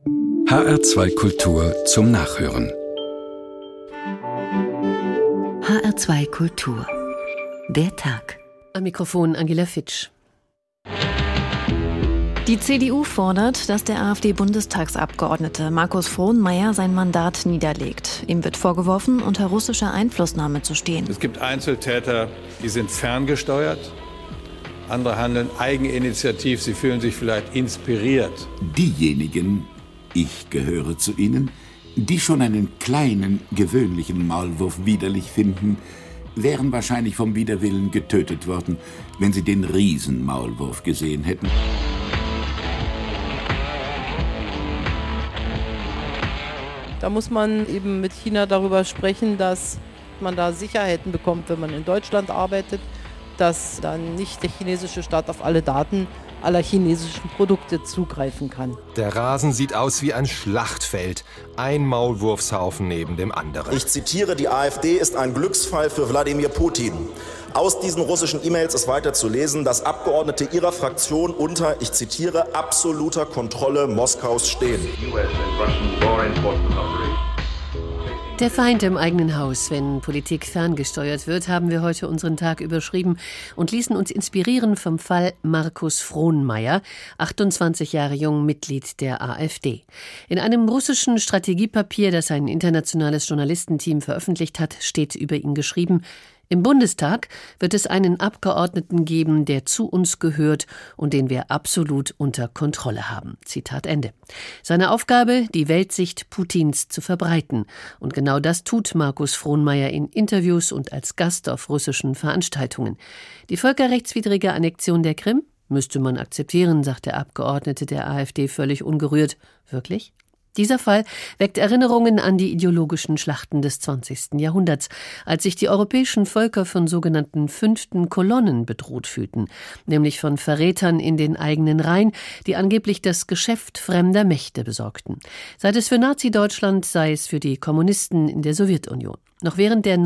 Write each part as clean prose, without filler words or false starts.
HR2 Kultur zum Nachhören. HR2 Kultur. Der Tag. Am Mikrofon Angela Fitsch. Die CDU fordert, dass der AfD-Bundestagsabgeordnete Markus Frohnmayer sein Mandat niederlegt. Ihm wird vorgeworfen, unter russischer Einflussnahme zu stehen. Es gibt Einzeltäter, die sind ferngesteuert. Andere handeln eigeninitiativ, sie fühlen sich vielleicht inspiriert. Diejenigen, ich gehöre zu ihnen, die schon einen kleinen, gewöhnlichen Maulwurf widerlich finden, wären wahrscheinlich vom Widerwillen getötet worden, wenn sie den Riesenmaulwurf gesehen hätten. Da muss man eben mit China darüber sprechen, dass man da Sicherheiten bekommt, wenn man in Deutschland arbeitet, dass dann nicht der chinesische Staat auf alle Daten aller chinesischen Produkte zugreifen kann. Der Rasen sieht aus wie ein Schlachtfeld. Ein Maulwurfshaufen neben dem anderen. Ich zitiere, die AfD ist ein Glücksfall für Wladimir Putin. Aus diesen russischen E-Mails ist weiter zu lesen, dass Abgeordnete ihrer Fraktion unter, ich zitiere, absoluter Kontrolle Moskaus stehen. Der Feind im eigenen Haus, wenn Politik ferngesteuert wird, haben wir heute unseren Tag überschrieben und ließen uns inspirieren vom Fall Markus Frohnmayer, 28 Jahre jung, Mitglied der AfD. In einem russischen Strategiepapier, das ein internationales Journalistenteam veröffentlicht hat, steht über ihn geschrieben: Im Bundestag wird es einen Abgeordneten geben, der zu uns gehört und den wir absolut unter Kontrolle haben. Zitat Ende. Seine Aufgabe, die Weltsicht Putins zu verbreiten. Und genau das tut Markus Frohnmayer in Interviews und als Gast auf russischen Veranstaltungen. Die völkerrechtswidrige Annexion der Krim müsste man akzeptieren, sagt der Abgeordnete der AfD völlig ungerührt. Wirklich? Dieser Fall weckt Erinnerungen an die ideologischen Schlachten des 20. Jahrhunderts, als sich die europäischen Völker von sogenannten fünften Kolonnen bedroht fühlten, nämlich von Verrätern in den eigenen Reihen, die angeblich das Geschäft fremder Mächte besorgten. Sei es für Nazi-Deutschland, sei es für die Kommunisten in der Sowjetunion. Noch während der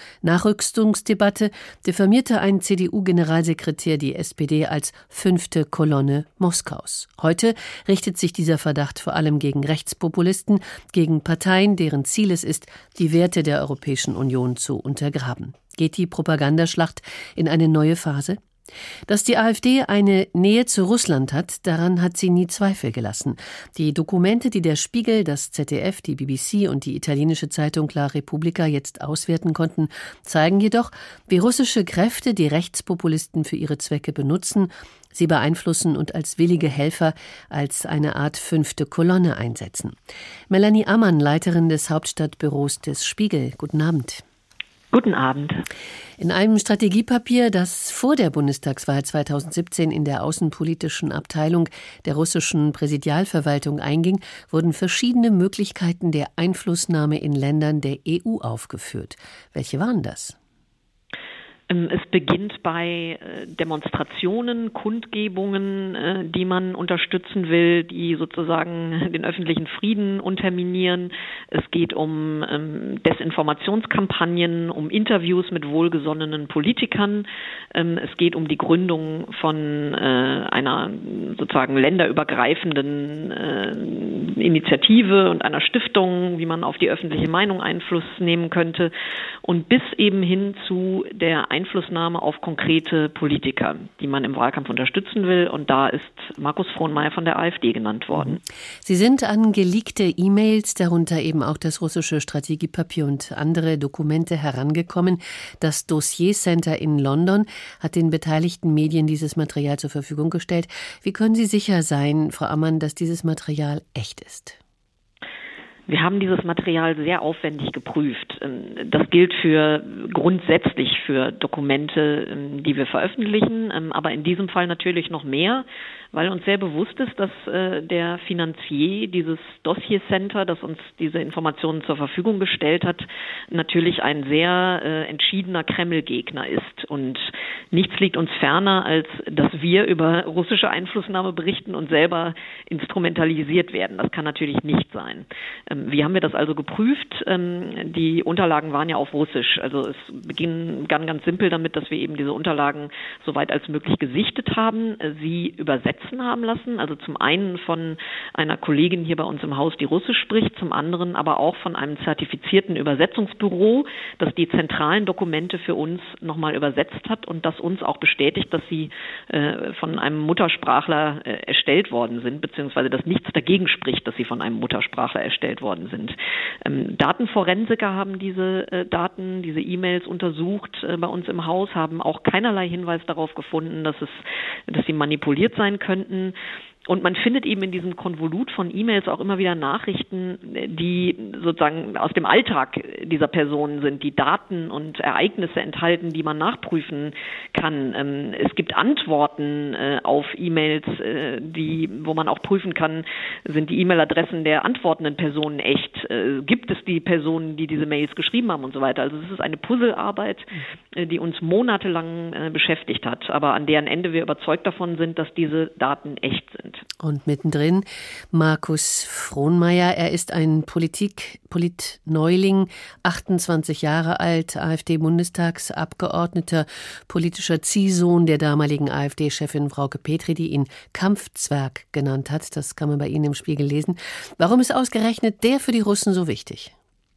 NATO-Nachrüstungsdebatte diffamierte ein CDU-Generalsekretär die SPD als fünfte Kolonne Moskaus. Heute richtet sich dieser Verdacht vor allem gegen Rechtspopulisten, gegen Parteien, deren Ziel es ist, die Werte der Europäischen Union zu untergraben. Geht die Propagandaschlacht in eine neue Phase? Dass die AfD eine Nähe zu Russland hat, daran hat sie nie Zweifel gelassen. Die Dokumente, die der Spiegel, das ZDF, die BBC und die italienische Zeitung La Repubblica jetzt auswerten konnten, zeigen jedoch, wie russische Kräfte die Rechtspopulisten für ihre Zwecke benutzen, sie beeinflussen und als willige Helfer, als eine Art fünfte Kolonne einsetzen. Melanie Ammann, Leiterin des Hauptstadtbüros des Spiegel. Guten Abend. Guten Abend. In einem Strategiepapier, das vor der Bundestagswahl 2017 in der außenpolitischen Abteilung der russischen Präsidialverwaltung einging, wurden verschiedene Möglichkeiten der Einflussnahme in Ländern der EU aufgeführt. Welche waren das? Es beginnt bei Demonstrationen, Kundgebungen, die man unterstützen will, die sozusagen den öffentlichen Frieden unterminieren. Es geht um Desinformationskampagnen, um Interviews mit wohlgesonnenen Politikern. Es geht um die Gründung von einer sozusagen länderübergreifenden Initiative und einer Stiftung, wie man auf die öffentliche Meinung Einfluss nehmen könnte. Und bis eben hin zu der Einflussnahme auf konkrete Politiker, die man im Wahlkampf unterstützen will. Und da ist Markus Frohnmayer von der AfD genannt worden. Sie sind an geleakte E-Mails, darunter eben auch das russische Strategiepapier und andere Dokumente herangekommen. Das Dossier Center in London hat den beteiligten Medien dieses Material zur Verfügung gestellt. Wie können Sie sicher sein, Frau Ammann, dass dieses Material echt ist? Wir haben dieses Material sehr aufwendig geprüft. Das gilt grundsätzlich für Dokumente, die wir veröffentlichen, aber in diesem Fall natürlich noch mehr, weil uns sehr bewusst ist, dass der Finanzier dieses Dossier Center, das uns diese Informationen zur Verfügung gestellt hat, natürlich ein sehr entschiedener Kreml-Gegner ist. Und nichts liegt uns ferner, als dass wir über russische Einflussnahme berichten und selber instrumentalisiert werden. Das kann natürlich nicht sein. Wie haben wir das also geprüft? Die Unterlagen waren ja auf Russisch. Also es begann ganz simpel damit, dass wir eben diese Unterlagen so weit als möglich gesichtet haben, sie übersetzt übersetzen haben lassen. Also zum einen von einer Kollegin hier bei uns im Haus, die Russisch spricht, zum anderen aber auch von einem zertifizierten Übersetzungsbüro, das die zentralen Dokumente für uns nochmal übersetzt hat und das uns auch bestätigt, dass sie von einem Muttersprachler erstellt worden sind, beziehungsweise dass nichts dagegen spricht, dass sie von einem Muttersprachler erstellt worden sind. Datenforensiker haben diese Daten, diese E-Mails untersucht bei uns im Haus, haben auch keinerlei Hinweis darauf gefunden, dass sie manipuliert sein könnten. Und man findet eben in diesem Konvolut von E-Mails auch immer wieder Nachrichten, die sozusagen aus dem Alltag dieser Personen sind, die Daten und Ereignisse enthalten, die man nachprüfen kann. Es gibt Antworten auf E-Mails, wo man auch prüfen kann, sind die E-Mail-Adressen der antwortenden Personen echt? Gibt es die Personen, die diese Mails geschrieben haben und so weiter? Also es ist eine Puzzlearbeit, die uns monatelang beschäftigt hat, aber an deren Ende wir überzeugt davon sind, dass diese Daten echt sind. Und mittendrin Markus Frohnmayer. Er ist ein Politneuling, 28 Jahre alt, AfD-Bundestagsabgeordneter, politischer Ziehsohn der damaligen AfD-Chefin Frauke Petry, die ihn Kampfzwerg genannt hat. Das kann man bei Ihnen im Spiegel lesen. Warum ist ausgerechnet der für die Russen so wichtig?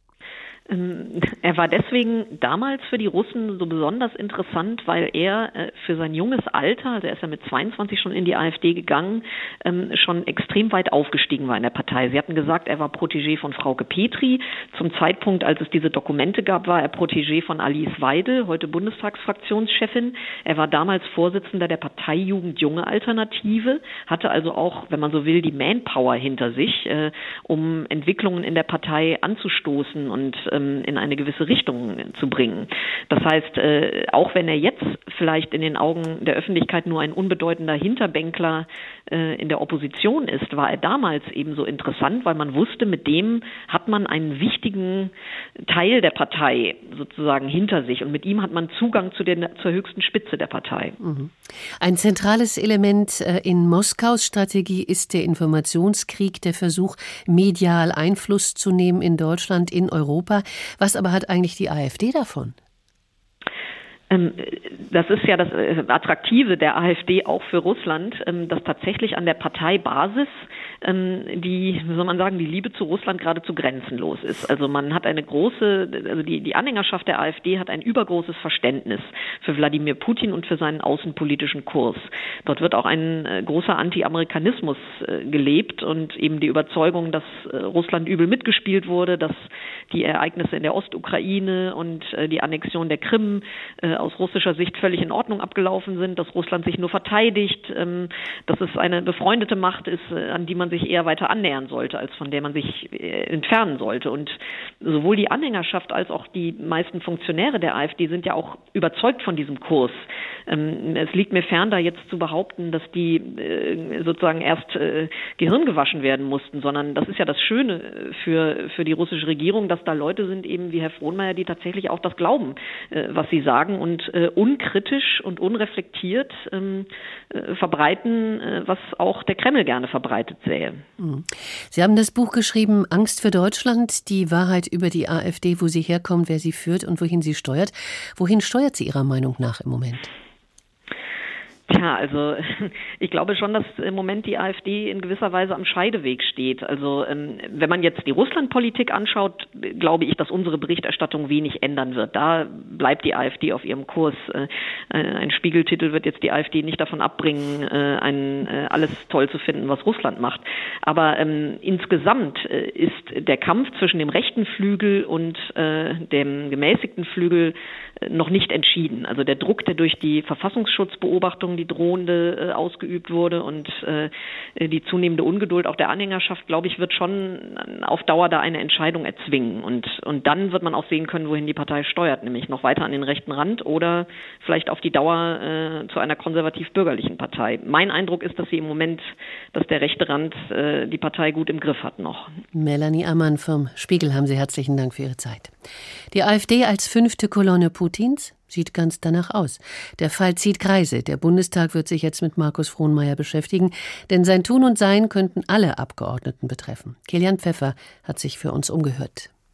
Er war deswegen damals für die Russen so besonders interessant, weil er für sein junges Alter, also er ist ja mit 22 schon in die AfD gegangen, schon extrem weit aufgestiegen war in der Partei. Sie hatten gesagt, er war Protégé von Frauke Petry. Zum Zeitpunkt, als es diese Dokumente gab, war er Protégé von Alice Weidel, heute Bundestagsfraktionschefin. Er war damals Vorsitzender der Parteijugend Junge Alternative, hatte also auch, wenn man so will, die Manpower hinter sich, um Entwicklungen in der Partei anzustoßen und in eine gewisse Richtung zu bringen. Das heißt, auch wenn er jetzt vielleicht in den Augen der Öffentlichkeit nur ein unbedeutender Hinterbänkler in der Opposition ist, war er damals ebenso interessant, weil man wusste, mit dem hat man einen wichtigen Teil der Partei sozusagen hinter sich und mit ihm hat man Zugang zur höchsten Spitze der Partei. Ein zentrales Element in Moskaus Strategie ist der Informationskrieg, der Versuch, medial Einfluss zu nehmen in Deutschland, in Europa. Was aber hat eigentlich die AfD davon? Das ist ja das Attraktive der AfD auch für Russland, dass tatsächlich an der Parteibasis die Liebe zu Russland geradezu grenzenlos ist. Also man hat die Anhängerschaft der AfD hat ein übergroßes Verständnis für Wladimir Putin und für seinen außenpolitischen Kurs. Dort wird auch ein großer Anti-Amerikanismus gelebt und eben die Überzeugung, dass Russland übel mitgespielt wurde, dass die Ereignisse in der Ostukraine und die Annexion der Krim aus russischer Sicht völlig in Ordnung abgelaufen sind, dass Russland sich nur verteidigt, dass es eine befreundete Macht ist, an die man sich eher weiter annähern sollte, als von der man sich entfernen sollte. Und sowohl die Anhängerschaft als auch die meisten Funktionäre der AfD sind ja auch überzeugt von diesem Kurs. Es liegt mir fern, da jetzt zu behaupten, dass die sozusagen erst Gehirn gewaschen werden mussten, sondern das ist ja das Schöne für die russische Regierung, dass da Leute sind, eben wie Herr Frohnmayer, die tatsächlich auch das glauben, was sie sagen und unkritisch und unreflektiert verbreiten, was auch der Kreml gerne verbreitet sähe. Sie haben das Buch geschrieben, Angst für Deutschland, die Wahrheit über die AfD, wo sie herkommt, wer sie führt und wohin sie steuert. Wohin steuert sie Ihrer Meinung nach im Moment? Tja, also ich glaube schon, dass im Moment die AfD in gewisser Weise am Scheideweg steht. Also wenn man jetzt die Russlandpolitik anschaut, glaube ich, dass unsere Berichterstattung wenig ändern wird. Da bleibt die AfD auf ihrem Kurs. Ein Spiegeltitel wird jetzt die AfD nicht davon abbringen, alles toll zu finden, was Russland macht. Aber insgesamt ist der Kampf zwischen dem rechten Flügel und dem gemäßigten Flügel noch nicht entschieden. Also der Druck, der durch die Verfassungsschutzbeobachtung, die drohende, ausgeübt wurde und die zunehmende Ungeduld auch der Anhängerschaft, glaube ich, wird schon auf Dauer da eine Entscheidung erzwingen. Und dann wird man auch sehen können, wohin die Partei steuert, nämlich noch weiter an den rechten Rand oder vielleicht auf die Dauer zu einer konservativ-bürgerlichen Partei. Mein Eindruck ist, dass der rechte Rand die Partei gut im Griff hat noch. Melanie Ammann vom Spiegel, haben Sie herzlichen Dank für Ihre Zeit. Die AfD als 5. Kolonne Putins? Sieht ganz danach aus. Der Fall zieht Kreise. Der Bundestag wird sich jetzt mit Markus Frohnmayer beschäftigen, denn sein Tun und Sein könnten alle Abgeordneten betreffen. Kilian Pfeffer hat sich für uns umgehört.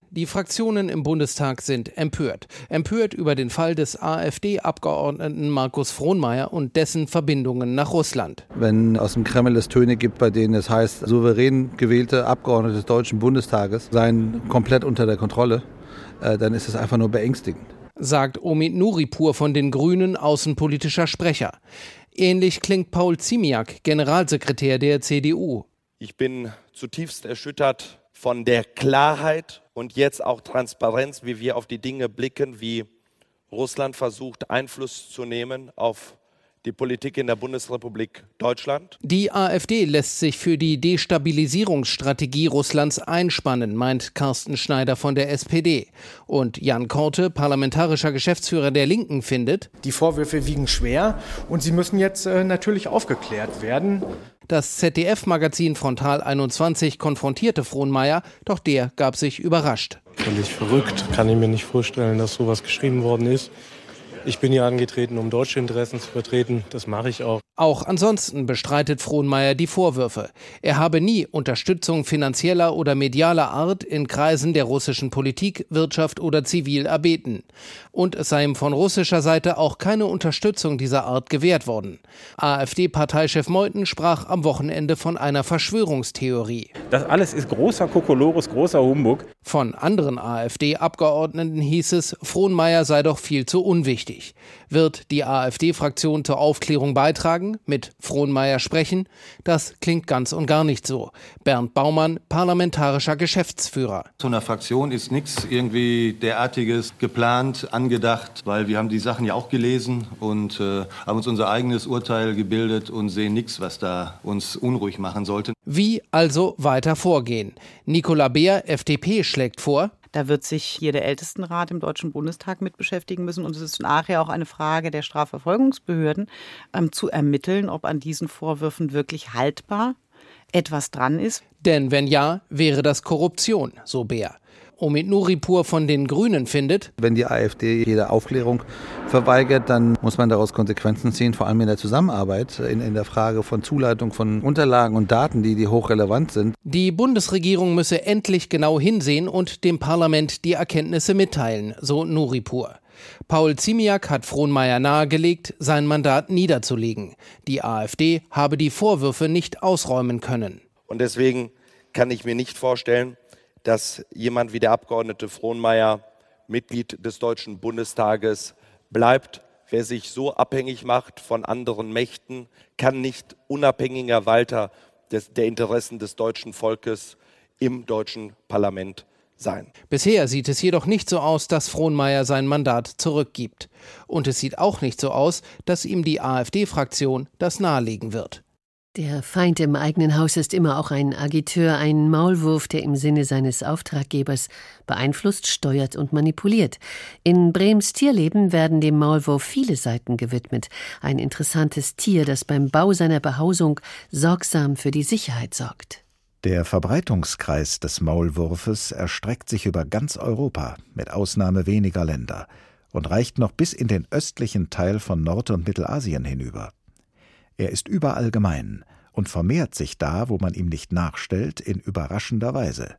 Die Fraktionen im Bundestag sind empört. Empört über den Fall des AfD-Abgeordneten Markus Frohnmayer und dessen Verbindungen nach Russland. Wenn aus dem Kreml es Töne gibt, bei denen es heißt, souverän gewählte Abgeordnete des Deutschen Bundestages seien komplett unter der Kontrolle, dann ist es einfach nur beängstigend. Sagt Omid Nuripur von den Grünen, außenpolitischer Sprecher. Ähnlich klingt Paul Ziemiak, Generalsekretär der CDU. Ich bin zutiefst erschüttert von der Klarheit und jetzt auch Transparenz, wie wir auf die Dinge blicken, wie Russland versucht, Einfluss zu nehmen auf die Politik in der Bundesrepublik Deutschland. Die AfD lässt sich für die Destabilisierungsstrategie Russlands einspannen, meint Carsten Schneider von der SPD. Und Jan Korte, parlamentarischer Geschäftsführer der Linken, findet: Die Vorwürfe wiegen schwer und sie müssen jetzt natürlich aufgeklärt werden. Das ZDF-Magazin Frontal 21 konfrontierte Frohnmayer, doch der gab sich überrascht. Völlig verrückt, kann ich mir nicht vorstellen, dass sowas geschrieben worden ist. Ich bin hier angetreten, um deutsche Interessen zu vertreten. Das mache ich auch. Auch ansonsten bestreitet Frohnmayer die Vorwürfe. Er habe nie Unterstützung finanzieller oder medialer Art in Kreisen der russischen Politik, Wirtschaft oder Zivil erbeten. Und es sei ihm von russischer Seite auch keine Unterstützung dieser Art gewährt worden. AfD-Parteichef Meuthen sprach am Wochenende von einer Verschwörungstheorie. Das alles ist großer Kokolores, großer Humbug. Von anderen AfD-Abgeordneten hieß es, Frohnmayer sei doch viel zu unwichtig. Wird die AfD-Fraktion zur Aufklärung beitragen, mit Frohnmayer sprechen? Das klingt ganz und gar nicht so. Bernd Baumann, parlamentarischer Geschäftsführer. Zu einer Fraktion ist nichts irgendwie derartiges geplant, angedacht, weil wir haben die Sachen ja auch gelesen und haben uns unser eigenes Urteil gebildet und sehen nichts, was da uns unruhig machen sollte. Wie also weiter vorgehen? Nicola Beer, FDP, schlägt vor: Da wird sich hier der Ältestenrat im Deutschen Bundestag mit beschäftigen müssen. Und es ist nachher auch eine Frage der Strafverfolgungsbehörden, zu ermitteln, ob an diesen Vorwürfen wirklich haltbar etwas dran ist. Denn wenn ja, wäre das Korruption, so Beer. Omid Nuripur von den Grünen findet: Wenn die AfD jede Aufklärung verweigert, dann muss man daraus Konsequenzen ziehen, vor allem in der Zusammenarbeit, in der Frage von Zuleitung von Unterlagen und Daten, die hochrelevant sind. Die Bundesregierung müsse endlich genau hinsehen und dem Parlament die Erkenntnisse mitteilen, so Nuripur. Paul Ziemiak hat Frohnmayer nahegelegt, sein Mandat niederzulegen. Die AfD habe die Vorwürfe nicht ausräumen können. Und deswegen kann ich mir nicht vorstellen, dass jemand wie der Abgeordnete Frohnmayer Mitglied des Deutschen Bundestages bleibt. Wer sich so abhängig macht von anderen Mächten, kann nicht unabhängiger Walter der Interessen des deutschen Volkes im deutschen Parlament sein. Bisher sieht es jedoch nicht so aus, dass Frohnmayer sein Mandat zurückgibt. Und es sieht auch nicht so aus, dass ihm die AfD-Fraktion das nahelegen wird. Der Feind im eigenen Haus ist immer auch ein Agiteur, ein Maulwurf, der im Sinne seines Auftraggebers beeinflusst, steuert und manipuliert. In Brems Tierleben werden dem Maulwurf viele Seiten gewidmet. Ein interessantes Tier, das beim Bau seiner Behausung sorgsam für die Sicherheit sorgt. Der Verbreitungskreis des Maulwurfes erstreckt sich über ganz Europa, mit Ausnahme weniger Länder, und reicht noch bis in den östlichen Teil von Nord- und Mittelasien hinüber. Er ist überall gemein und vermehrt sich da, wo man ihm nicht nachstellt, in überraschender Weise.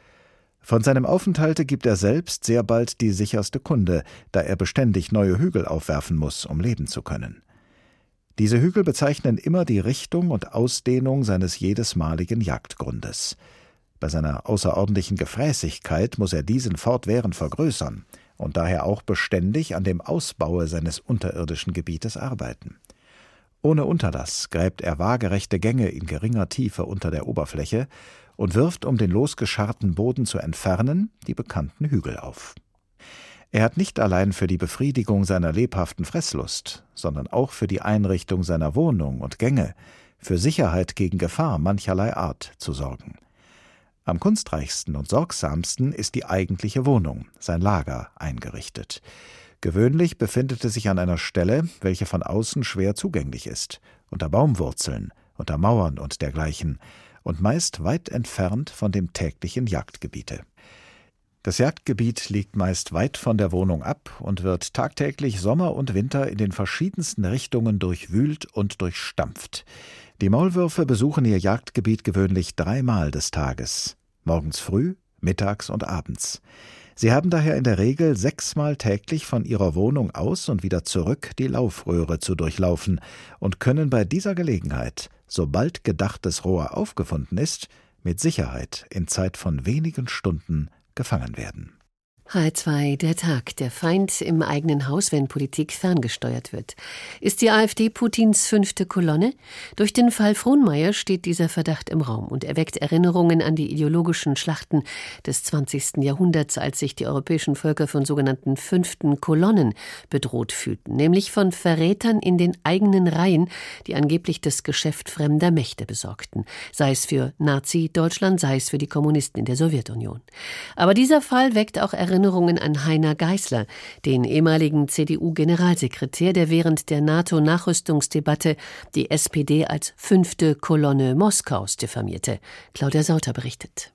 Von seinem Aufenthalte gibt er selbst sehr bald die sicherste Kunde, da er beständig neue Hügel aufwerfen muss, um leben zu können. Diese Hügel bezeichnen immer die Richtung und Ausdehnung seines jedesmaligen Jagdgrundes. Bei seiner außerordentlichen Gefräßigkeit muss er diesen fortwährend vergrößern und daher auch beständig an dem Ausbaue seines unterirdischen Gebietes arbeiten. Ohne Unterlass gräbt er waagerechte Gänge in geringer Tiefe unter der Oberfläche und wirft, um den losgescharrten Boden zu entfernen, die bekannten Hügel auf. Er hat nicht allein für die Befriedigung seiner lebhaften Fresslust, sondern auch für die Einrichtung seiner Wohnung und Gänge, für Sicherheit gegen Gefahr mancherlei Art zu sorgen. Am kunstreichsten und sorgsamsten ist die eigentliche Wohnung, sein Lager, eingerichtet. Gewöhnlich befindet es sich an einer Stelle, welche von außen schwer zugänglich ist, unter Baumwurzeln, unter Mauern und dergleichen, und meist weit entfernt von dem täglichen Jagdgebiete. Das Jagdgebiet liegt meist weit von der Wohnung ab und wird tagtäglich Sommer und Winter in den verschiedensten Richtungen durchwühlt und durchstampft. Die Maulwürfe besuchen ihr Jagdgebiet gewöhnlich 3-mal des Tages, morgens früh, mittags und abends. Sie haben daher in der Regel 6-mal täglich von ihrer Wohnung aus und wieder zurück die Laufröhre zu durchlaufen und können bei dieser Gelegenheit, sobald gedachtes Rohr aufgefunden ist, mit Sicherheit in Zeit von wenigen Stunden gefangen werden. HR2, der Tag. Der Feind im eigenen Haus, wenn Politik ferngesteuert wird. Ist die AfD Putins 5. Kolonne? Durch den Fall Frohnmayer steht dieser Verdacht im Raum und erweckt Erinnerungen an die ideologischen Schlachten des 20. Jahrhunderts, als sich die europäischen Völker von sogenannten 5. Kolonnen bedroht fühlten, nämlich von Verrätern in den eigenen Reihen, die angeblich das Geschäft fremder Mächte besorgten, sei es für Nazi-Deutschland, sei es für die Kommunisten in der Sowjetunion. Aber dieser Fall weckt auch Erinnerungen an Heiner Geißler, den ehemaligen CDU-Generalsekretär, der während der NATO-Nachrüstungsdebatte die SPD als 5. Kolonne Moskaus diffamierte. Claudia Sauter berichtet.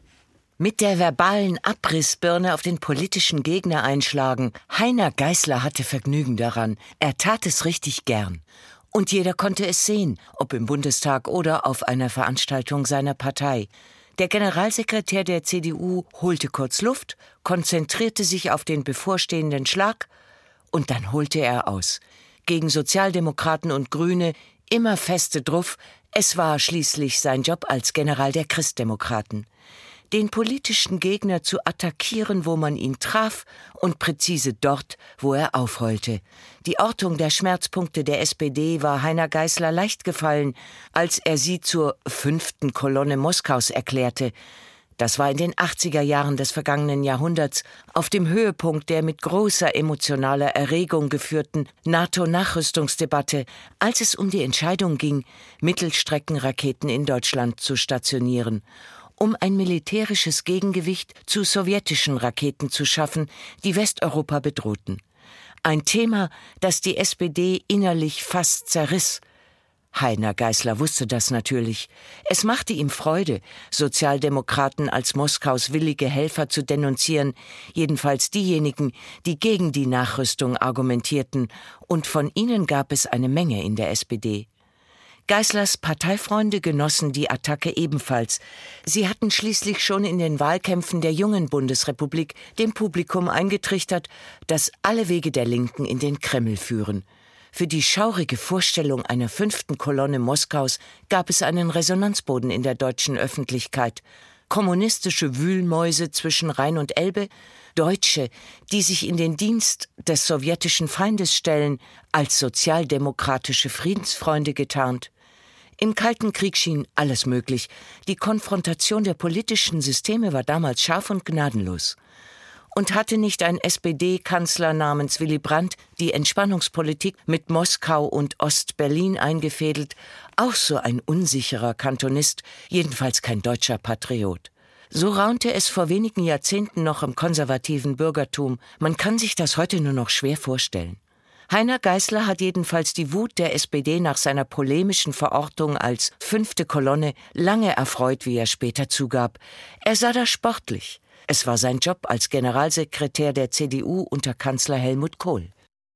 Mit der verbalen Abrissbirne auf den politischen Gegner einschlagen. Heiner Geißler hatte Vergnügen daran. Er tat es richtig gern. Und jeder konnte es sehen, ob im Bundestag oder auf einer Veranstaltung seiner Partei. Der Generalsekretär der CDU holte kurz Luft, konzentrierte sich auf den bevorstehenden Schlag und dann holte er aus. Gegen Sozialdemokraten und Grüne immer feste Druff, es war schließlich sein Job als General der Christdemokraten. Den politischen Gegner zu attackieren, wo man ihn traf und präzise dort, wo er aufheulte. Die Ortung der Schmerzpunkte der SPD war Heiner Geißler leicht gefallen, als er sie zur 5. Kolonne Moskaus erklärte. Das war in den 80er Jahren des vergangenen Jahrhunderts, auf dem Höhepunkt der mit großer emotionaler Erregung geführten NATO-Nachrüstungsdebatte, als es um die Entscheidung ging, Mittelstreckenraketen in Deutschland zu stationieren, um ein militärisches Gegengewicht zu sowjetischen Raketen zu schaffen, die Westeuropa bedrohten. Ein Thema, das die SPD innerlich fast zerriss. Heiner Geißler wusste das natürlich. Es machte ihm Freude, Sozialdemokraten als Moskaus willige Helfer zu denunzieren, jedenfalls diejenigen, die gegen die Nachrüstung argumentierten, und von ihnen gab es eine Menge in der SPD. Geißlers Parteifreunde genossen die Attacke ebenfalls. Sie hatten schließlich schon in den Wahlkämpfen der jungen Bundesrepublik dem Publikum eingetrichtert, dass alle Wege der Linken in den Kreml führen. Für die schaurige Vorstellung einer 5. Kolonne Moskaus gab es einen Resonanzboden in der deutschen Öffentlichkeit. Kommunistische Wühlmäuse zwischen Rhein und Elbe, Deutsche, die sich in den Dienst des sowjetischen Feindes stellen, als sozialdemokratische Friedensfreunde getarnt. Im Kalten Krieg schien alles möglich. Die Konfrontation der politischen Systeme war damals scharf und gnadenlos. Und hatte nicht ein SPD-Kanzler namens Willy Brandt die Entspannungspolitik mit Moskau und Ost-Berlin eingefädelt, auch so ein unsicherer Kantonist, jedenfalls kein deutscher Patriot. So raunte es vor wenigen Jahrzehnten noch im konservativen Bürgertum. Man kann sich das heute nur noch schwer vorstellen. Heiner Geißler hat jedenfalls die Wut der SPD nach seiner polemischen Verortung als 5. Kolonne lange erfreut, wie er später zugab. Er sah das sportlich. Es war sein Job als Generalsekretär der CDU unter Kanzler Helmut Kohl.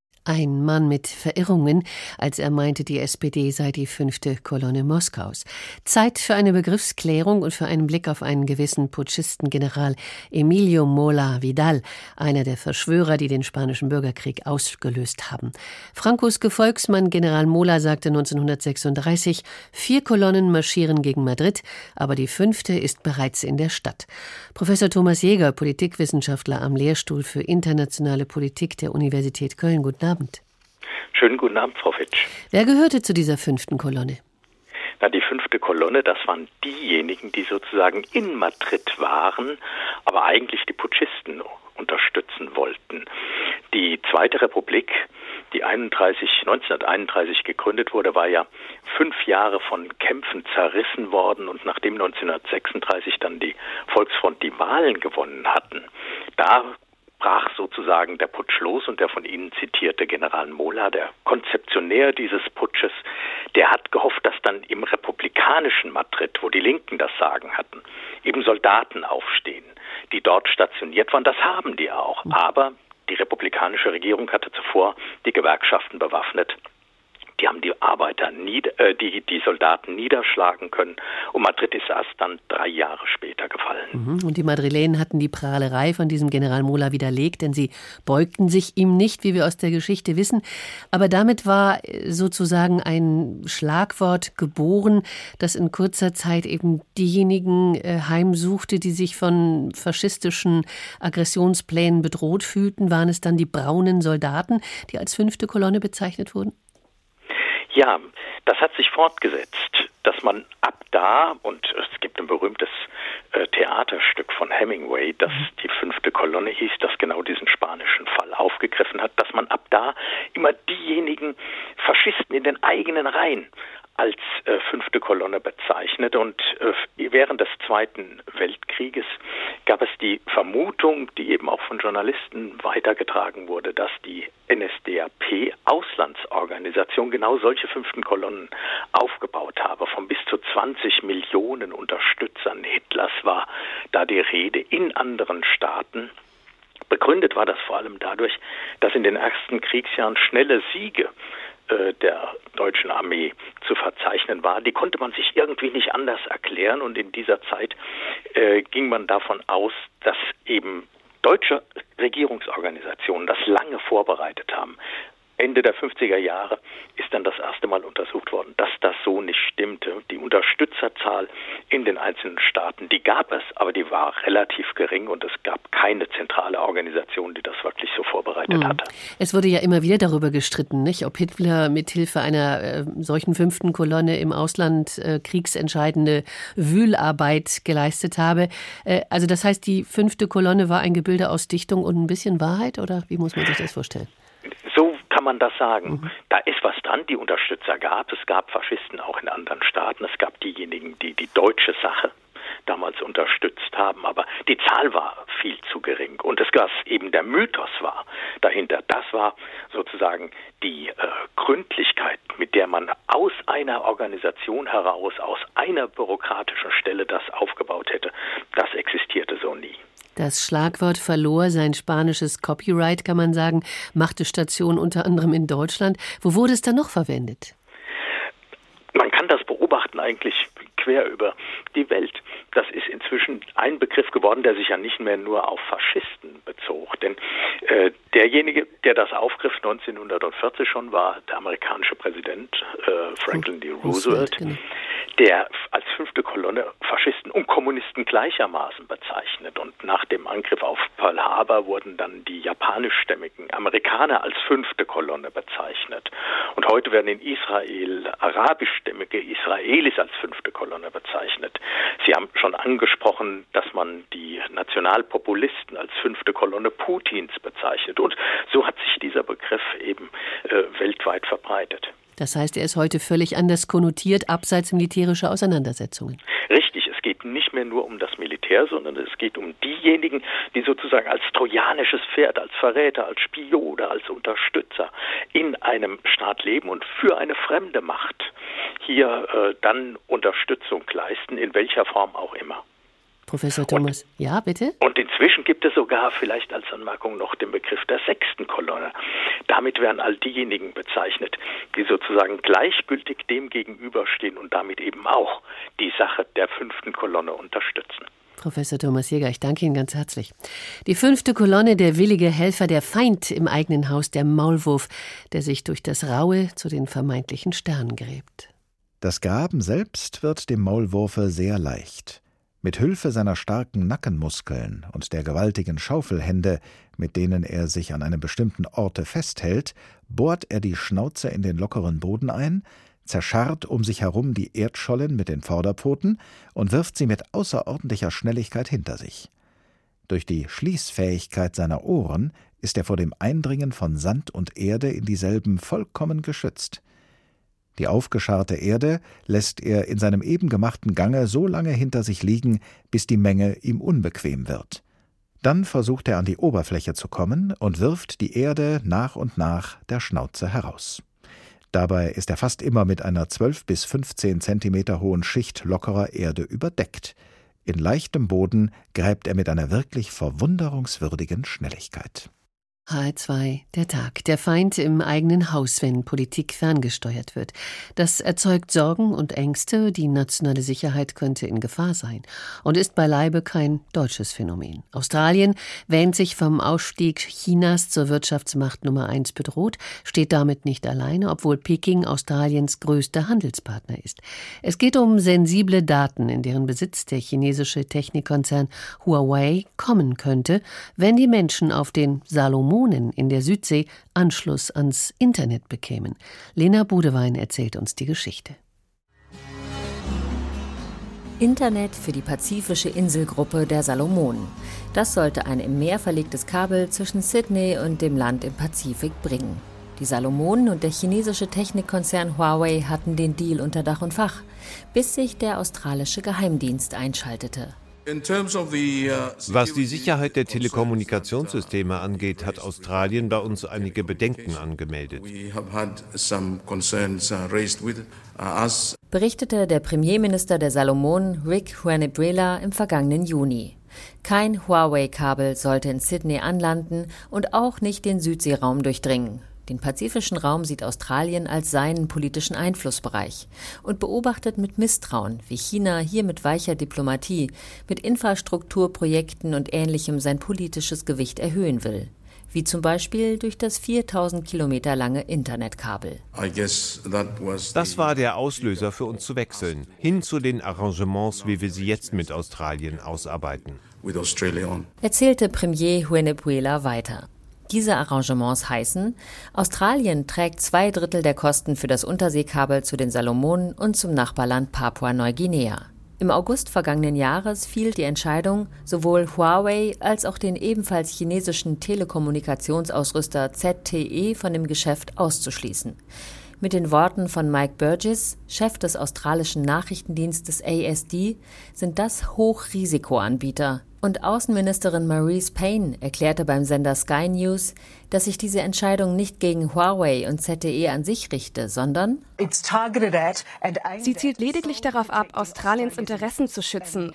Ein Mann mit Verirrungen, als er meinte, die SPD sei die 5. Kolonne Moskaus. Zeit für eine Begriffsklärung und für einen Blick auf einen gewissen Putschisten-General Emilio Mola Vidal, einer der Verschwörer, die den Spanischen Bürgerkrieg ausgelöst haben. Francos Gefolgsmann General Mola sagte 1936, 4 Kolonnen marschieren gegen Madrid, aber die 5. ist bereits in der Stadt. Professor Thomas Jäger, Politikwissenschaftler am Lehrstuhl für internationale Politik der Universität Köln. Guten Abend. Schönen guten Abend, Frau Fitsch. Wer gehörte zu dieser 5. Kolonne? Na, die 5. Kolonne, das waren diejenigen, die sozusagen in Madrid waren, aber eigentlich die Putschisten unterstützen wollten. Die Zweite Republik, die 1931 gegründet wurde, war ja 5 Jahre von Kämpfen zerrissen worden, und nachdem 1936 dann die Volksfront die Wahlen gewonnen hatten, da brach sozusagen der Putsch los, und der von Ihnen zitierte General Mola, der Konzeptionär dieses Putsches, der hat gehofft, dass dann im republikanischen Madrid, wo die Linken das Sagen hatten, eben Soldaten aufstehen, die dort stationiert waren. Das haben die auch. Aber die republikanische Regierung hatte zuvor die Gewerkschaften bewaffnet. Die haben die Arbeiter, die Soldaten niederschlagen können. Und Madrid ist erst dann 3 Jahre später gefallen. Und die Madrilen hatten die Prahlerei von diesem General Mola widerlegt, denn sie beugten sich ihm nicht, wie wir aus der Geschichte wissen. Aber damit war sozusagen ein Schlagwort geboren, das in kurzer Zeit eben diejenigen heimsuchte, die sich von faschistischen Aggressionsplänen bedroht fühlten. Waren es dann die braunen Soldaten, die als 5. Kolonne bezeichnet wurden? Ja, das hat sich fortgesetzt, dass man ab da, und es gibt ein berühmtes Theaterstück von Hemingway, das die 5. Kolonne hieß, das genau diesen spanischen Fall aufgegriffen hat, dass man ab da immer diejenigen Faschisten in den eigenen Reihen als 5. Kolonne bezeichnet. Und während des Zweiten Weltkrieges gab es die Vermutung, die eben auch von Journalisten weitergetragen wurde, dass die NSDAP-Auslandsorganisation genau solche 5. Kolonnen aufgebaut habe. Von bis zu 20 Millionen Unterstützern Hitlers war da die Rede in anderen Staaten. Begründet war das vor allem dadurch, dass in den ersten Kriegsjahren schnelle Siege der deutschen Armee zu verzeichnen war. Die konnte man sich irgendwie nicht anders erklären, und in dieser Zeit ging man davon aus, dass eben deutsche Regierungsorganisationen das lange vorbereitet haben. Ende der 50er Jahre ist dann das erste Mal untersucht worden, dass das so nicht stimmte. Die Unterstützerzahl in den einzelnen Staaten, die gab es, aber die war relativ gering, und es gab keine zentrale Organisation, die das wirklich so vorbereitet hatte. Es wurde ja immer wieder darüber gestritten, nicht, ob Hitler mithilfe einer solchen 5. Kolonne im Ausland kriegsentscheidende Wühlarbeit geleistet habe. Also das heißt, die 5. Kolonne war ein Gebilde aus Dichtung und ein bisschen Wahrheit, oder wie muss man sich das vorstellen? So kann man das sagen. Da ist was dran, die Unterstützer gab. Es gab Faschisten auch in anderen Staaten. Es gab diejenigen, die die deutsche Sache damals unterstützt haben, aber die Zahl war viel zu gering. Und das, was eben der Mythos war dahinter, das war sozusagen die Gründlichkeit, mit der man aus einer Organisation heraus, aus einer bürokratischen Stelle das aufgebaut hätte. Das existierte so nie. Das Schlagwort verlor sein spanisches Copyright, kann man sagen, machte Station unter anderem in Deutschland. Wo wurde es dann noch verwendet? Man kann das beobachten eigentlich quer über die Welt. Das ist inzwischen ein Begriff geworden, der sich ja nicht mehr nur auf Faschisten bezog. Denn derjenige, der das aufgriff 1940 schon, war der amerikanische Präsident Franklin D. Roosevelt, der als 5. Kolonne Faschisten und Kommunisten gleichermaßen bezeichnet. Und nach dem Angriff auf Pearl Harbor wurden dann die japanischstämmigen Amerikaner als 5. Kolonne bezeichnet. Und heute werden in Israel arabischstämmige Israelis als 5. Kolonne bezeichnet. Sie haben schon angesprochen, dass man die Nationalpopulisten als 5. Kolonne Putins bezeichnet. Und so hat sich dieser Begriff eben weltweit verbreitet. Das heißt, er ist heute völlig anders konnotiert, abseits militärischer Auseinandersetzungen. Richtig, es geht nicht mehr nur um das Militär, sondern es geht um diejenigen, die sozusagen als trojanisches Pferd, als Verräter, als Spione, als Unterstützer in einem Staat leben und für eine fremde Macht hier dann Unterstützung leisten, in welcher Form auch immer. Professor Thomas, ja, bitte? Und inzwischen gibt es sogar vielleicht als Anmerkung noch den Begriff der 6. Kolonne. Damit werden all diejenigen bezeichnet, die sozusagen gleichgültig dem gegenüberstehen und damit eben auch die Sache der 5. Kolonne unterstützen. Professor Thomas Jäger, ich danke Ihnen ganz herzlich. Die 5. Kolonne, der willige Helfer, der Feind im eigenen Haus, der Maulwurf, der sich durch das Raue zu den vermeintlichen Sternen gräbt. Das Graben selbst wird dem Maulwurfe sehr leicht. Mit Hilfe seiner starken Nackenmuskeln und der gewaltigen Schaufelhände, mit denen er sich an einem bestimmten Orte festhält, bohrt er die Schnauze in den lockeren Boden ein, zerscharrt um sich herum die Erdschollen mit den Vorderpfoten und wirft sie mit außerordentlicher Schnelligkeit hinter sich. Durch die Schließfähigkeit seiner Ohren ist er vor dem Eindringen von Sand und Erde in dieselben vollkommen geschützt. Die aufgescharrte Erde lässt er in seinem eben gemachten Gange so lange hinter sich liegen, bis die Menge ihm unbequem wird. Dann versucht er an die Oberfläche zu kommen und wirft die Erde nach und nach der Schnauze heraus. Dabei ist er fast immer mit einer 12 bis 15 Zentimeter hohen Schicht lockerer Erde überdeckt. In leichtem Boden gräbt er mit einer wirklich verwunderungswürdigen Schnelligkeit. HR2, der Tag. Der Feind im eigenen Haus, wenn Politik ferngesteuert wird. Das erzeugt Sorgen und Ängste. Die nationale Sicherheit könnte in Gefahr sein. Und ist beileibe kein deutsches Phänomen. Australien wähnt sich vom Ausstieg Chinas zur Wirtschaftsmacht Nummer 1 bedroht, steht damit nicht alleine, obwohl Peking Australiens größter Handelspartner ist. Es geht um sensible Daten, in deren Besitz der chinesische Technikkonzern Huawei kommen könnte, wenn die Menschen auf den Salomonen in der Südsee Anschluss ans Internet bekämen. Lena Budewein erzählt uns die Geschichte. Internet für die pazifische Inselgruppe der Salomonen. Das sollte ein im Meer verlegtes Kabel zwischen Sydney und dem Land im Pazifik bringen. Die Salomonen und der chinesische Technikkonzern Huawei hatten den Deal unter Dach und Fach, bis sich der australische Geheimdienst einschaltete. Was die Sicherheit der Telekommunikationssysteme angeht, hat Australien bei uns einige Bedenken angemeldet. Berichtete der Premierminister der Salomonen, Rick Huanebrela, im vergangenen Juni. Kein Huawei-Kabel sollte in Sydney anlanden und auch nicht den Südseeraum durchdringen. Den pazifischen Raum sieht Australien als seinen politischen Einflussbereich und beobachtet mit Misstrauen, wie China hier mit weicher Diplomatie, mit Infrastrukturprojekten und Ähnlichem sein politisches Gewicht erhöhen will. Wie zum Beispiel durch das 4000 Kilometer lange Internetkabel. Das war der Auslöser für uns zu wechseln, hin zu den Arrangements, wie wir sie jetzt mit Australien ausarbeiten. Erzählte Premier Huanebrela weiter. Diese Arrangements heißen, Australien trägt 2/3 der Kosten für das Unterseekabel zu den Salomonen und zum Nachbarland Papua-Neuguinea. Im August vergangenen Jahres fiel die Entscheidung, sowohl Huawei als auch den ebenfalls chinesischen Telekommunikationsausrüster ZTE von dem Geschäft auszuschließen. Mit den Worten von Mike Burgess, Chef des australischen Nachrichtendienstes ASD, sind das Hochrisikoanbieter. Und Außenministerin Marise Payne erklärte beim Sender Sky News, dass sich diese Entscheidung nicht gegen Huawei und ZTE an sich richte, sondern sie zielt lediglich darauf ab, Australiens Interessen zu schützen.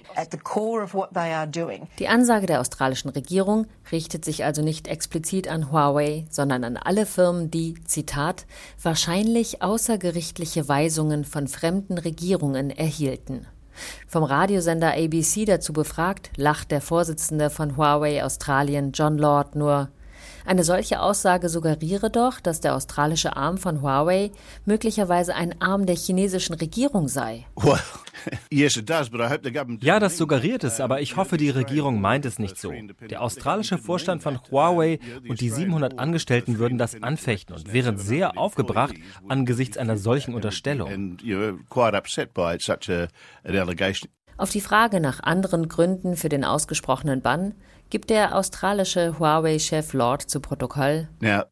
Die Ansage der australischen Regierung richtet sich also nicht explizit an Huawei, sondern an alle Firmen, die, Zitat, wahrscheinlich außergerichtliche Weisungen von fremden Regierungen erhielten. Vom Radiosender ABC dazu befragt, lacht der Vorsitzende von Huawei Australien, John Lord, nur: Eine solche Aussage suggeriere doch, dass der australische Arm von Huawei möglicherweise ein Arm der chinesischen Regierung sei. Ja, das suggeriert es, aber ich hoffe, die Regierung meint es nicht so. Der australische Vorstand von Huawei und die 700 Angestellten würden das anfechten und wären sehr aufgebracht angesichts einer solchen Unterstellung. Auf die Frage nach anderen Gründen für den ausgesprochenen Bann gibt der australische Huawei-Chef Lord zu Protokoll: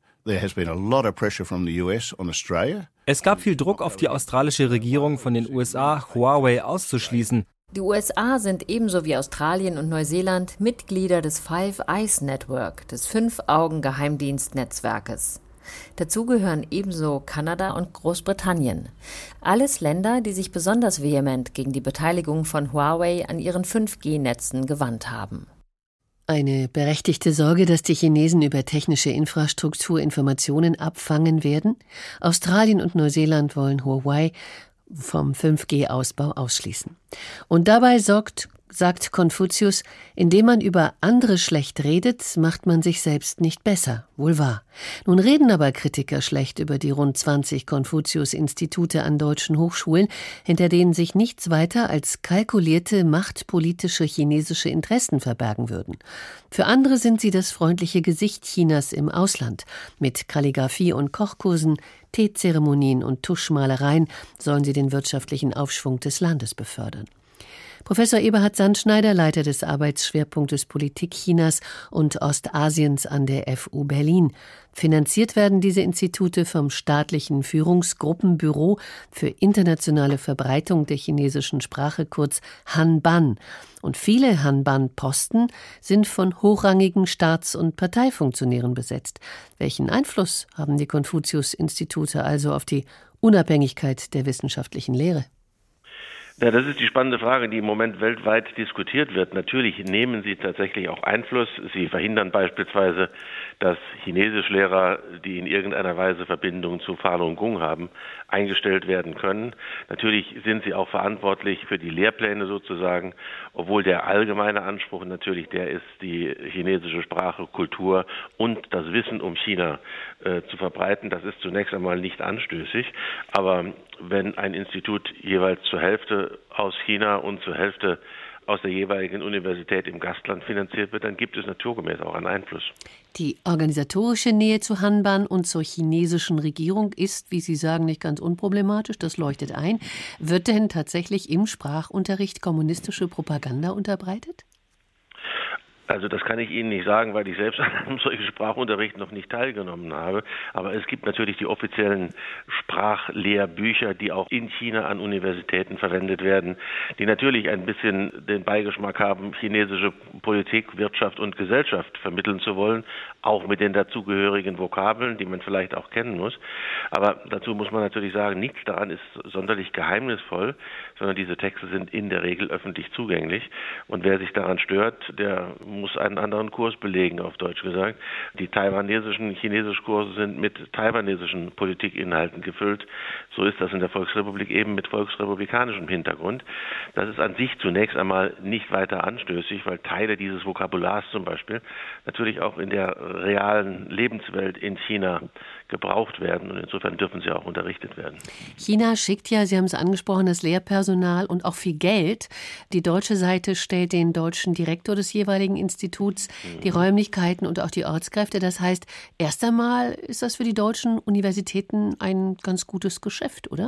Es gab viel Druck auf die australische Regierung von den USA, Huawei auszuschließen. Die USA sind ebenso wie Australien und Neuseeland Mitglieder des Five Eyes Network, des Fünf-Augen-Geheimdienstnetzwerkes. Dazu gehören ebenso Kanada und Großbritannien. Alles Länder, die sich besonders vehement gegen die Beteiligung von Huawei an ihren 5G-Netzen gewandt haben. Eine berechtigte Sorge, dass die Chinesen über technische Infrastruktur Informationen abfangen werden? Australien und Neuseeland wollen Huawei vom 5G-Ausbau ausschließen. Und dabei sagt Konfuzius, indem man über andere schlecht redet, macht man sich selbst nicht besser. Wohl wahr. Nun reden aber Kritiker schlecht über die rund 20 Konfuzius-Institute an deutschen Hochschulen, hinter denen sich nichts weiter als kalkulierte machtpolitische chinesische Interessen verbergen würden. Für andere sind sie das freundliche Gesicht Chinas im Ausland. Mit Kalligraphie und Kochkursen, Teezeremonien und Tuschmalereien sollen sie den wirtschaftlichen Aufschwung des Landes befördern. Professor Eberhard Sandschneider, Leiter des Arbeitsschwerpunktes Politik Chinas und Ostasiens an der FU Berlin. Finanziert werden diese Institute vom staatlichen Führungsgruppenbüro für internationale Verbreitung der chinesischen Sprache, kurz Hanban. Und viele Hanban-Posten sind von hochrangigen Staats- und Parteifunktionären besetzt. Welchen Einfluss haben die Konfuzius-Institute also auf die Unabhängigkeit der wissenschaftlichen Lehre? Ja, das ist die spannende Frage, die im Moment weltweit diskutiert wird. Natürlich nehmen sie tatsächlich auch Einfluss. Sie verhindern beispielsweise, dass Chinesischlehrer, die in irgendeiner Weise Verbindungen zu Falun Gong haben, eingestellt werden können. Natürlich sind sie auch verantwortlich für die Lehrpläne sozusagen, obwohl der allgemeine Anspruch natürlich der ist, die chinesische Sprache, Kultur und das Wissen um China zu verbreiten. Das ist zunächst einmal nicht anstößig, aber wenn ein Institut jeweils zur Hälfte aus China und zur Hälfte aus der jeweiligen Universität im Gastland finanziert wird, dann gibt es naturgemäß auch einen Einfluss. Die organisatorische Nähe zu Hanban und zur chinesischen Regierung ist, wie Sie sagen, nicht ganz unproblematisch, das leuchtet ein. Wird denn tatsächlich im Sprachunterricht kommunistische Propaganda unterbreitet? Also das kann ich Ihnen nicht sagen, weil ich selbst an einem solchen Sprachunterricht noch nicht teilgenommen habe. Aber es gibt natürlich die offiziellen Sprachlehrbücher, die auch in China an Universitäten verwendet werden, die natürlich ein bisschen den Beigeschmack haben, chinesische Politik, Wirtschaft und Gesellschaft vermitteln zu wollen, auch mit den dazugehörigen Vokabeln, die man vielleicht auch kennen muss. Aber dazu muss man natürlich sagen, nichts daran ist sonderlich geheimnisvoll, sondern diese Texte sind in der Regel öffentlich zugänglich. Und wer sich daran stört, der muss einen anderen Kurs belegen, auf Deutsch gesagt. Die taiwanesischen Chinesischkurse sind mit taiwanesischen Politikinhalten gefüllt. So ist das in der Volksrepublik eben mit volksrepublikanischem Hintergrund. Das ist an sich zunächst einmal nicht weiter anstößig, weil Teile dieses Vokabulars zum Beispiel natürlich auch in der realen Lebenswelt in China gebraucht werden und insofern dürfen sie auch unterrichtet werden. China schickt ja, Sie haben es angesprochen, das Lehrpersonal und auch viel Geld. Die deutsche Seite stellt den deutschen Direktor des jeweiligen Instituts, die Räumlichkeiten und auch die Ortskräfte. Das heißt, erst einmal ist das für die deutschen Universitäten ein ganz gutes Geschäft, oder?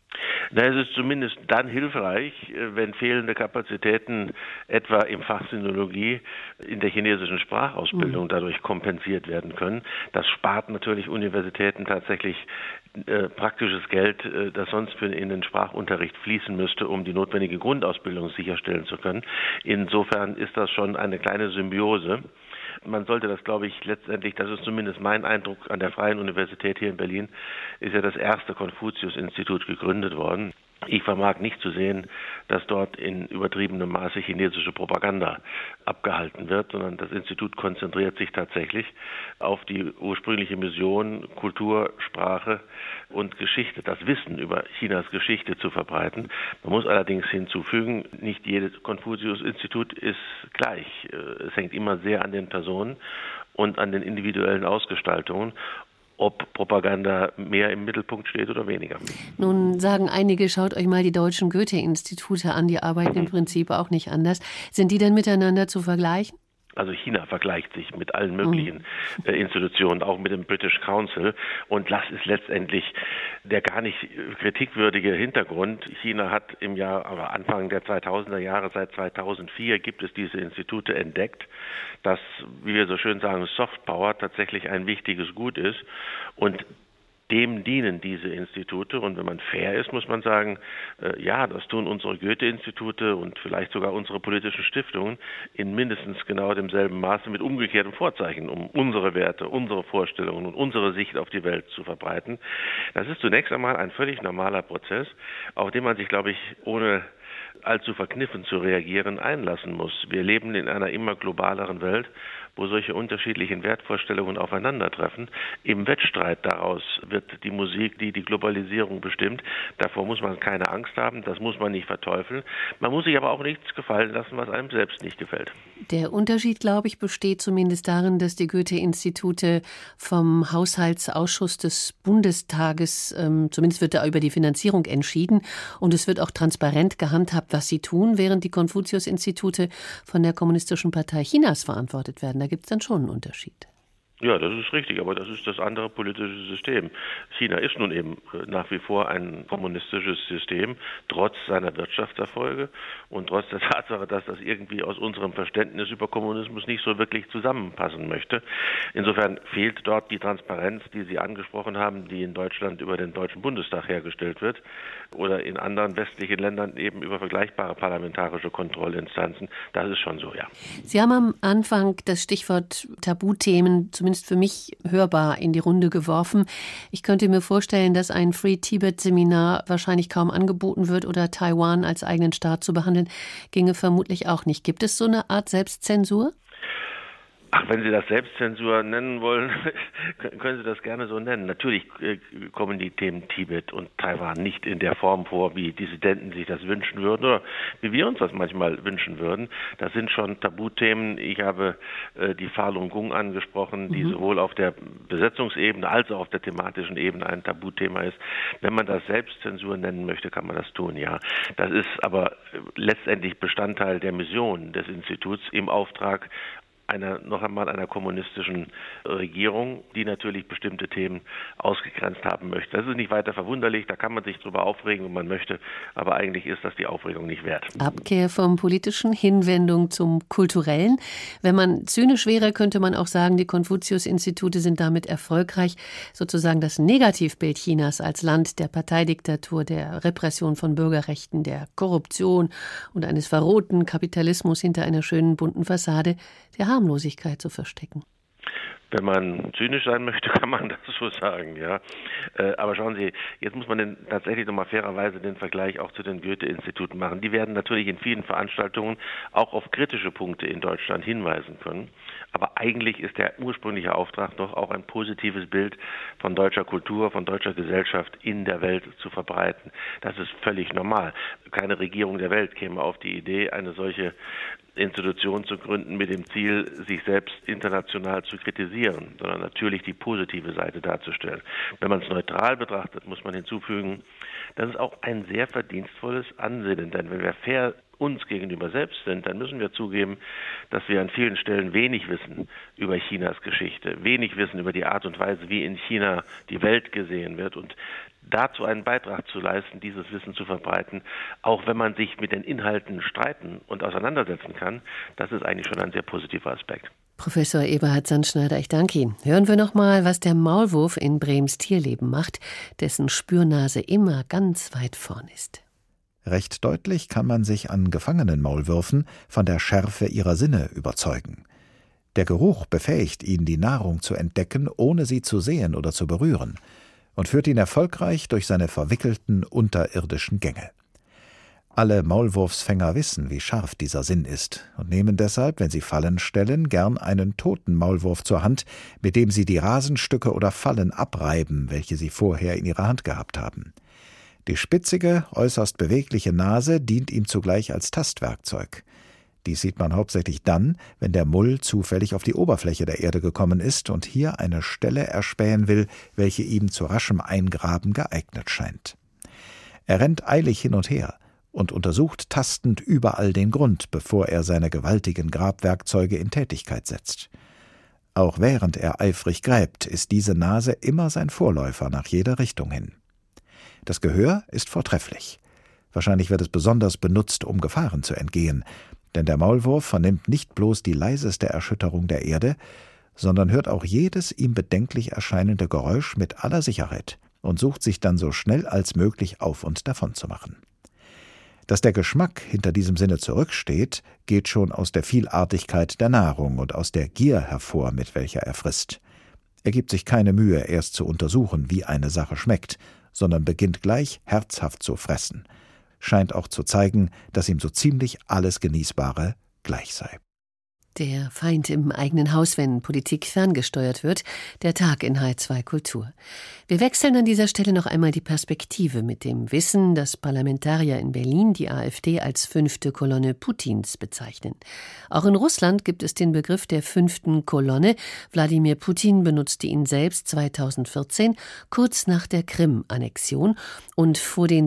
Na, es ist zumindest dann hilfreich, wenn fehlende Kapazitäten etwa im Fach Sinologie in der chinesischen Sprachausbildung dadurch kompensiert werden können. Das spart natürlich Universitäten tatsächlich praktisches Geld, das sonst in den Sprachunterricht fließen müsste, um die notwendige Grundausbildung sicherstellen zu können. Insofern ist das schon eine kleine Symbiose. Man sollte das, glaube ich, letztendlich, das ist zumindest mein Eindruck an der Freien Universität hier in Berlin, ist ja das erste Konfuzius-Institut gegründet worden. Ich vermag nicht zu sehen, dass dort in übertriebenem Maße chinesische Propaganda abgehalten wird, sondern das Institut konzentriert sich tatsächlich auf die ursprüngliche Mission, Kultur, Sprache und Geschichte, das Wissen über Chinas Geschichte zu verbreiten. Man muss allerdings hinzufügen, nicht jedes Konfuzius-Institut ist gleich. Es hängt immer sehr an den Personen und an den individuellen Ausgestaltungen, ob Propaganda mehr im Mittelpunkt steht oder weniger. Nun sagen einige, schaut euch mal die deutschen Goethe-Institute an, die arbeiten im Prinzip auch nicht anders. Sind die denn miteinander zu vergleichen? Also China vergleicht sich mit allen möglichen Institutionen, auch mit dem British Council. Und das ist letztendlich der gar nicht kritikwürdige Hintergrund. China hat im Jahr, aber Anfang der 2000er Jahre, seit 2004 gibt es diese Institute entdeckt, dass, wie wir so schön sagen, Soft Power tatsächlich ein wichtiges Gut ist. Und dem dienen diese Institute und wenn man fair ist, muss man sagen, ja, das tun unsere Goethe-Institute und vielleicht sogar unsere politischen Stiftungen in mindestens genau demselben Maße mit umgekehrtem Vorzeichen, um unsere Werte, unsere Vorstellungen und unsere Sicht auf die Welt zu verbreiten. Das ist zunächst einmal ein völlig normaler Prozess, auf den man sich, glaube ich, ohne allzu verkniffen zu reagieren, einlassen muss. Wir leben in einer immer globaleren Welt, wo solche unterschiedlichen Wertvorstellungen aufeinandertreffen. Im Wettstreit daraus wird die Musik, die Globalisierung bestimmt. Davor muss man keine Angst haben, das muss man nicht verteufeln. Man muss sich aber auch nichts gefallen lassen, was einem selbst nicht gefällt. Der Unterschied, glaube ich, besteht zumindest darin, dass die Goethe-Institute vom Haushaltsausschuss des Bundestages, zumindest wird da über die Finanzierung entschieden und es wird auch transparent gehandhabt, was sie tun, während die Konfuzius-Institute von der Kommunistischen Partei Chinas verantwortet werden. Da gibt es dann schon einen Unterschied. Ja, das ist richtig, aber das ist das andere politische System. China ist nun eben nach wie vor ein kommunistisches System, trotz seiner Wirtschaftserfolge und trotz der Tatsache, dass das irgendwie aus unserem Verständnis über Kommunismus nicht so wirklich zusammenpassen möchte. Insofern fehlt dort die Transparenz, die Sie angesprochen haben, die in Deutschland über den Deutschen Bundestag hergestellt wird oder in anderen westlichen Ländern eben über vergleichbare parlamentarische Kontrollinstanzen. Das ist schon so, ja. Sie haben am Anfang das Stichwort Tabuthemen zumindest zumindest für mich hörbar in die Runde geworfen. Ich könnte mir vorstellen, dass ein Free Tibet-Seminar wahrscheinlich kaum angeboten wird oder Taiwan als eigenen Staat zu behandeln, ginge vermutlich auch nicht. Gibt es so eine Art Selbstzensur? Ach, wenn Sie das Selbstzensur nennen wollen, können Sie das gerne so nennen. Natürlich kommen die Themen Tibet und Taiwan nicht in der Form vor, wie Dissidenten sich das wünschen würden oder wie wir uns das manchmal wünschen würden. Das sind schon Tabuthemen. Ich habe die Falun Gong angesprochen, die sowohl auf der Besetzungsebene als auch auf der thematischen Ebene ein Tabuthema ist. Wenn man das Selbstzensur nennen möchte, kann man das tun, ja. Das ist aber letztendlich Bestandteil der Mission des Instituts im Auftrag einer kommunistischen Regierung, die natürlich bestimmte Themen ausgegrenzt haben möchte. Das ist nicht weiter verwunderlich, da kann man sich drüber aufregen, wenn man möchte, aber eigentlich ist das die Aufregung nicht wert. Abkehr vom Politischen, Hinwendung zum Kulturellen. Wenn man zynisch wäre, könnte man auch sagen, die Konfuzius-Institute sind damit erfolgreich, sozusagen das Negativbild Chinas als Land der Parteidiktatur, der Repression von Bürgerrechten, der Korruption und eines verrohten Kapitalismus hinter einer schönen bunten Fassade der Harmlosigkeit zu verstecken. Wenn man zynisch sein möchte, kann man das so sagen, ja. Aber schauen Sie, jetzt muss man tatsächlich nochmal fairerweise den Vergleich auch zu den Goethe-Instituten machen. Die werden natürlich in vielen Veranstaltungen auch auf kritische Punkte in Deutschland hinweisen können. Aber eigentlich ist der ursprüngliche Auftrag doch auch ein positives Bild von deutscher Kultur, von deutscher Gesellschaft in der Welt zu verbreiten. Das ist völlig normal. Keine Regierung der Welt käme auf die Idee, eine solche Institution zu gründen mit dem Ziel, sich selbst international zu kritisieren, sondern natürlich die positive Seite darzustellen. Wenn man es neutral betrachtet, muss man hinzufügen, das ist auch ein sehr verdienstvolles Ansinnen, denn wenn wir fair uns gegenüber selbst sind, dann müssen wir zugeben, dass wir an vielen Stellen wenig wissen über Chinas Geschichte, wenig wissen über die Art und Weise, wie in China die Welt gesehen wird und dazu einen Beitrag zu leisten, dieses Wissen zu verbreiten, auch wenn man sich mit den Inhalten streiten und auseinandersetzen kann, das ist eigentlich schon ein sehr positiver Aspekt. Professor Eberhard Sandschneider, ich danke Ihnen. Hören wir noch mal, was der Maulwurf in Brems Tierleben macht, dessen Spürnase immer ganz weit vorn ist. Recht deutlich kann man sich an gefangenen Maulwürfen von der Schärfe ihrer Sinne überzeugen. Der Geruch befähigt ihn, die Nahrung zu entdecken, ohne sie zu sehen oder zu berühren, und führt ihn erfolgreich durch seine verwickelten unterirdischen Gänge. Alle Maulwurfsfänger wissen, wie scharf dieser Sinn ist und nehmen deshalb, wenn sie Fallen stellen, gern einen toten Maulwurf zur Hand, mit dem sie die Rasenstücke oder Fallen abreiben, welche sie vorher in ihrer Hand gehabt haben. Die spitzige, äußerst bewegliche Nase dient ihm zugleich als Tastwerkzeug. Dies sieht man hauptsächlich dann, wenn der Mull zufällig auf die Oberfläche der Erde gekommen ist und hier eine Stelle erspähen will, welche ihm zu raschem Eingraben geeignet scheint. Er rennt eilig hin und her und untersucht tastend überall den Grund, bevor er seine gewaltigen Grabwerkzeuge in Tätigkeit setzt. Auch während er eifrig gräbt, ist diese Nase immer sein Vorläufer nach jeder Richtung hin. Das Gehör ist vortrefflich. Wahrscheinlich wird es besonders benutzt, um Gefahren zu entgehen, denn der Maulwurf vernimmt nicht bloß die leiseste Erschütterung der Erde, sondern hört auch jedes ihm bedenklich erscheinende Geräusch mit aller Sicherheit und sucht sich dann so schnell als möglich auf und davon zu machen. Dass der Geschmack hinter diesem Sinne zurücksteht, geht schon aus der Vielartigkeit der Nahrung und aus der Gier hervor, mit welcher er frisst. Er gibt sich keine Mühe, erst zu untersuchen, wie eine Sache schmeckt, sondern beginnt gleich herzhaft zu fressen. Scheint auch zu zeigen, dass ihm so ziemlich alles Genießbare gleich sei. Der Feind im eigenen Haus, wenn Politik ferngesteuert wird. Der Tag in H2 Kultur. Wir wechseln an dieser Stelle noch einmal die Perspektive mit dem Wissen, dass Parlamentarier in Berlin die AfD als 5. Kolonne Putins bezeichnen. Auch in Russland gibt es den Begriff der 5. Kolonne. Wladimir Putin benutzte ihn selbst 2014, kurz nach der Krim-Annexion und vor diesen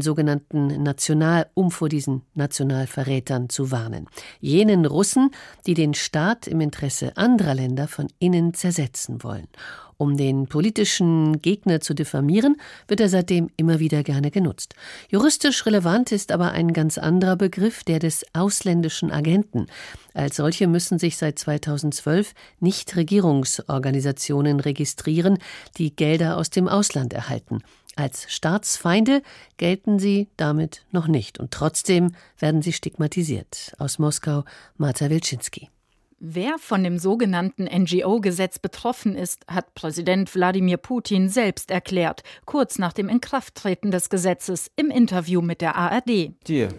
Nationalverrätern zu warnen. Jenen Russen, die den Staat im Interesse anderer Länder von innen zersetzen wollen. Um den politischen Gegner zu diffamieren, wird er seitdem immer wieder gerne genutzt. Juristisch relevant ist aber ein ganz anderer Begriff, der des ausländischen Agenten. Als solche müssen sich seit 2012 Nichtregierungsorganisationen registrieren, die Gelder aus dem Ausland erhalten. Als Staatsfeinde gelten sie damit noch nicht. Und trotzdem werden sie stigmatisiert. Aus Moskau, Marta Wilczynski. Wer von dem sogenannten NGO-Gesetz betroffen ist, hat Präsident Wladimir Putin selbst erklärt, kurz nach dem Inkrafttreten des Gesetzes im Interview mit der ARD.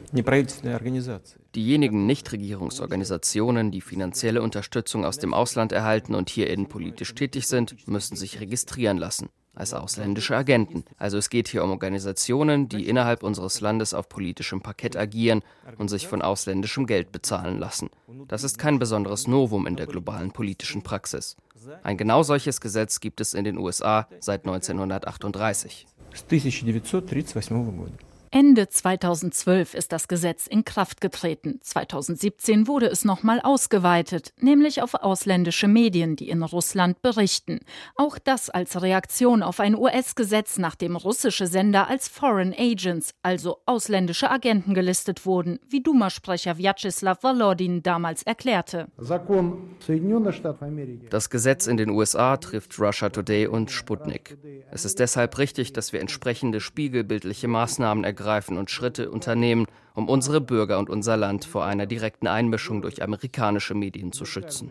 Diejenigen Nichtregierungsorganisationen, die finanzielle Unterstützung aus dem Ausland erhalten und hier innenpolitisch tätig sind, müssen sich registrieren lassen. Als ausländische Agenten. Also es geht hier um Organisationen, die innerhalb unseres Landes auf politischem Parkett agieren und sich von ausländischem Geld bezahlen lassen. Das ist kein besonderes Novum in der globalen politischen Praxis. Ein genau solches Gesetz gibt es in den USA seit 1938. Ende 2012 ist das Gesetz in Kraft getreten. 2017 wurde es nochmal ausgeweitet, nämlich auf ausländische Medien, die in Russland berichten. Auch das als Reaktion auf ein US-Gesetz, nach dem russische Sender als Foreign Agents, also ausländische Agenten, gelistet wurden, wie Duma-Sprecher Vyacheslav Volodin damals erklärte. Das Gesetz in den USA trifft Russia Today und Sputnik. Es ist deshalb richtig, dass wir entsprechende spiegelbildliche Maßnahmen ergreifen und Schritte unternehmen, um unsere Bürger und unser Land vor einer direkten Einmischung durch amerikanische Medien zu schützen.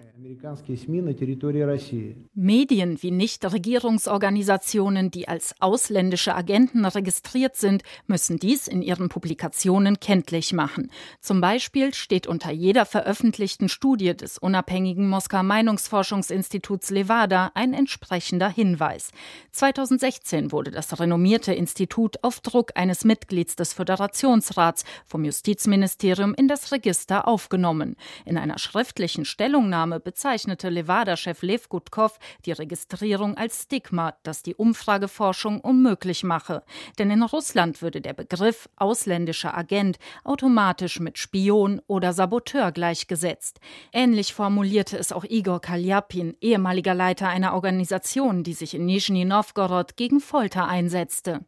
Medien wie Nichtregierungsorganisationen, die als ausländische Agenten registriert sind, müssen dies in ihren Publikationen kenntlich machen. Zum Beispiel steht unter jeder veröffentlichten Studie des unabhängigen Moskauer Meinungsforschungsinstituts Levada ein entsprechender Hinweis. 2016 wurde das renommierte Institut auf Druck eines Mitglieds des Föderationsrats vom Justizministerium in das Register aufgenommen. In einer schriftlichen Stellungnahme bezeichnete Levada-Chef Lev Gutkov die Registrierung als Stigma, das die Umfrageforschung unmöglich mache. Denn in Russland würde der Begriff ausländischer Agent automatisch mit Spion oder Saboteur gleichgesetzt. Ähnlich formulierte es auch Igor Kaljapin, ehemaliger Leiter einer Organisation, die sich in Nischni Nowgorod gegen Folter einsetzte.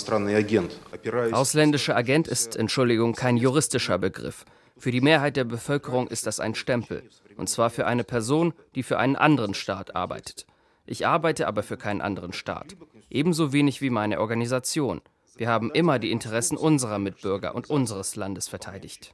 Ausländischer Agent ist, kein juristischer Begriff. Für die Mehrheit der Bevölkerung ist das ein Stempel. Und zwar für eine Person, die für einen anderen Staat arbeitet. Ich arbeite aber für keinen anderen Staat. Ebenso wenig wie meine Organisation. Wir haben immer die Interessen unserer Mitbürger und unseres Landes verteidigt.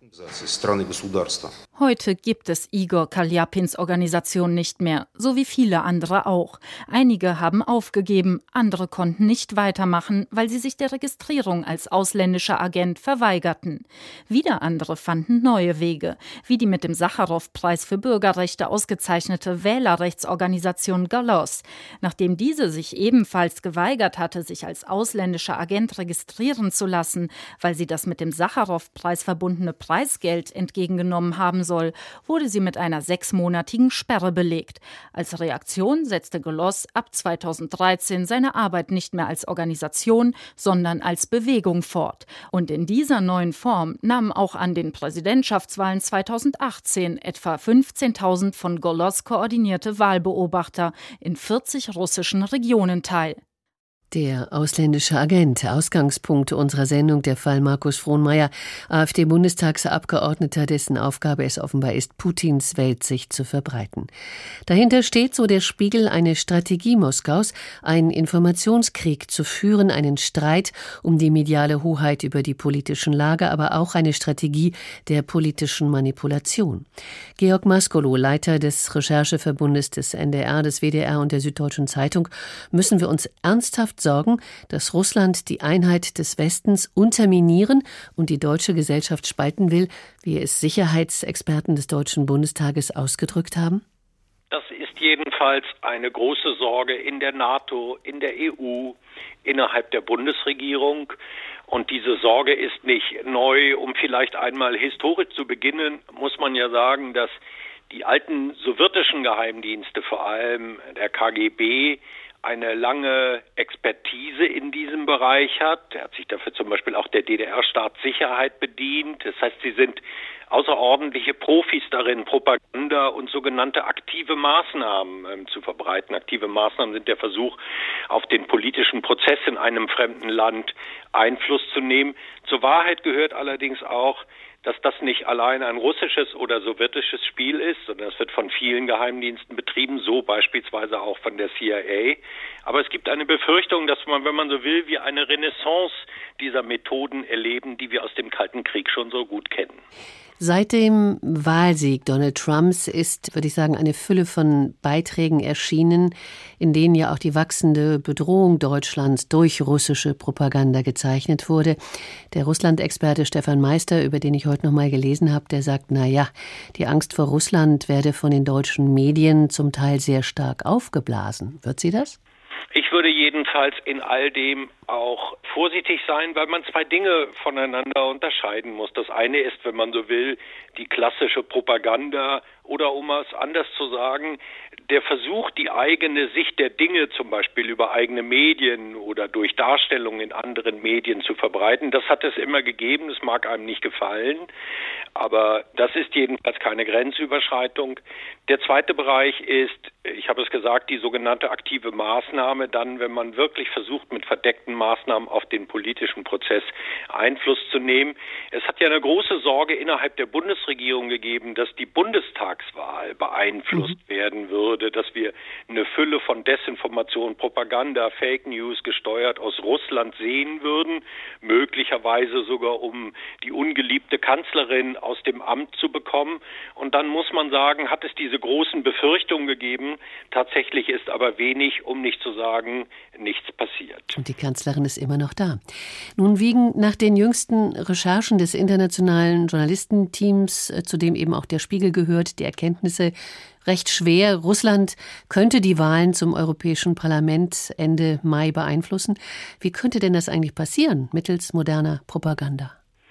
Heute gibt es Igor Kaljapins Organisation nicht mehr, so wie viele andere auch. Einige haben aufgegeben, andere konnten nicht weitermachen, weil sie sich der Registrierung als ausländischer Agent verweigerten. Wieder andere fanden neue Wege, wie die mit dem Sacharow-Preis für Bürgerrechte ausgezeichnete Wählerrechtsorganisation Golos. Nachdem diese sich ebenfalls geweigert hatte, sich als ausländischer Agent registrieren zu lassen, weil sie das mit dem Sacharow-Preis verbundene Preisgeld entgegengenommen haben soll, wurde sie mit einer 6-monatigen Sperre belegt. Als Reaktion setzte Golos ab 2013 seine Arbeit nicht mehr als Organisation, sondern als Bewegung fort. Und in dieser neuen Form nahmen auch an den Präsidentschaftswahlen 2018 etwa 15.000 von Golos koordinierte Wahlbeobachter in 40 russischen Regionen teil. Der ausländische Agent, Ausgangspunkt unserer Sendung, der Fall Markus Frohnmayer, AfD-Bundestagsabgeordneter, dessen Aufgabe es offenbar ist, Putins Weltsicht zu verbreiten. Dahinter steht, so der Spiegel, eine Strategie Moskaus, einen Informationskrieg zu führen, einen Streit um die mediale Hoheit über die politischen Lager, aber auch eine Strategie der politischen Manipulation. Georg Maskolo, Leiter des Rechercheverbundes des NDR, des WDR und der Süddeutschen Zeitung, müssen wir uns ernsthaft sorgen, dass Russland die Einheit des Westens unterminieren und die deutsche Gesellschaft spalten will, wie es Sicherheitsexperten des Deutschen Bundestages ausgedrückt haben? Das ist jedenfalls eine große Sorge in der NATO, in der EU, innerhalb der Bundesregierung. Und diese Sorge ist nicht neu. Um vielleicht einmal historisch zu beginnen, muss man ja sagen, dass die alten sowjetischen Geheimdienste, vor allem der KGB, eine lange Expertise in diesem Bereich hat. Er hat sich dafür zum Beispiel auch der DDR-Staatssicherheit bedient. Das heißt, sie sind außerordentliche Profis darin, Propaganda und sogenannte aktive Maßnahmen zu verbreiten. Aktive Maßnahmen sind der Versuch, auf den politischen Prozess in einem fremden Land Einfluss zu nehmen. Zur Wahrheit gehört allerdings auch, dass das nicht allein ein russisches oder sowjetisches Spiel ist, sondern es wird von vielen Geheimdiensten betrieben, so beispielsweise auch von der CIA. Aber es gibt eine Befürchtung, dass man, wenn man so will, wir eine Renaissance dieser Methoden erleben, die wir aus dem Kalten Krieg schon so gut kennen. Seit dem Wahlsieg Donald Trumps ist, würde ich sagen, eine Fülle von Beiträgen erschienen, in denen ja auch die wachsende Bedrohung Deutschlands durch russische Propaganda gezeichnet wurde. Der Russland-Experte Stefan Meister, über den ich heute noch mal gelesen habe, der sagt, die Angst vor Russland werde von den deutschen Medien zum Teil sehr stark aufgeblasen. Wird sie das? Ich würde jedenfalls in all dem auch vorsichtig sein, weil man zwei Dinge voneinander unterscheiden muss. Das eine ist, wenn man so will, die klassische Propaganda oder, um es anders zu sagen, der Versuch, die eigene Sicht der Dinge zum Beispiel über eigene Medien oder durch Darstellung in anderen Medien zu verbreiten. Das hat es immer gegeben, es mag einem nicht gefallen, aber das ist jedenfalls keine Grenzüberschreitung. Der zweite Bereich ist, ich habe es gesagt, die sogenannte aktive Maßnahme, dann, wenn man wirklich versucht, mit verdeckten Maßnahmen auf den politischen Prozess Einfluss zu nehmen. Es hat ja eine große Sorge innerhalb der Bundesregierung gegeben, dass die Bundestagswahl beeinflusst werden würde, dass wir eine Fülle von Desinformation, Propaganda, Fake News gesteuert aus Russland sehen würden, möglicherweise sogar um die ungeliebte Kanzlerin aus dem Amt zu bekommen. Und dann muss man sagen, hat es diese großen Befürchtungen gegeben. Tatsächlich ist aber wenig, um nicht zu sagen, nichts passiert. Und die Kanzlerin ist immer noch da. Nun wiegen nach den jüngsten Recherchen des internationalen Journalistenteams, zu dem eben auch der Spiegel gehört, die Erkenntnisse recht schwer. Russland könnte die Wahlen zum Europäischen Parlament Ende Mai beeinflussen. Wie könnte denn das eigentlich passieren, mittels moderner Propaganda?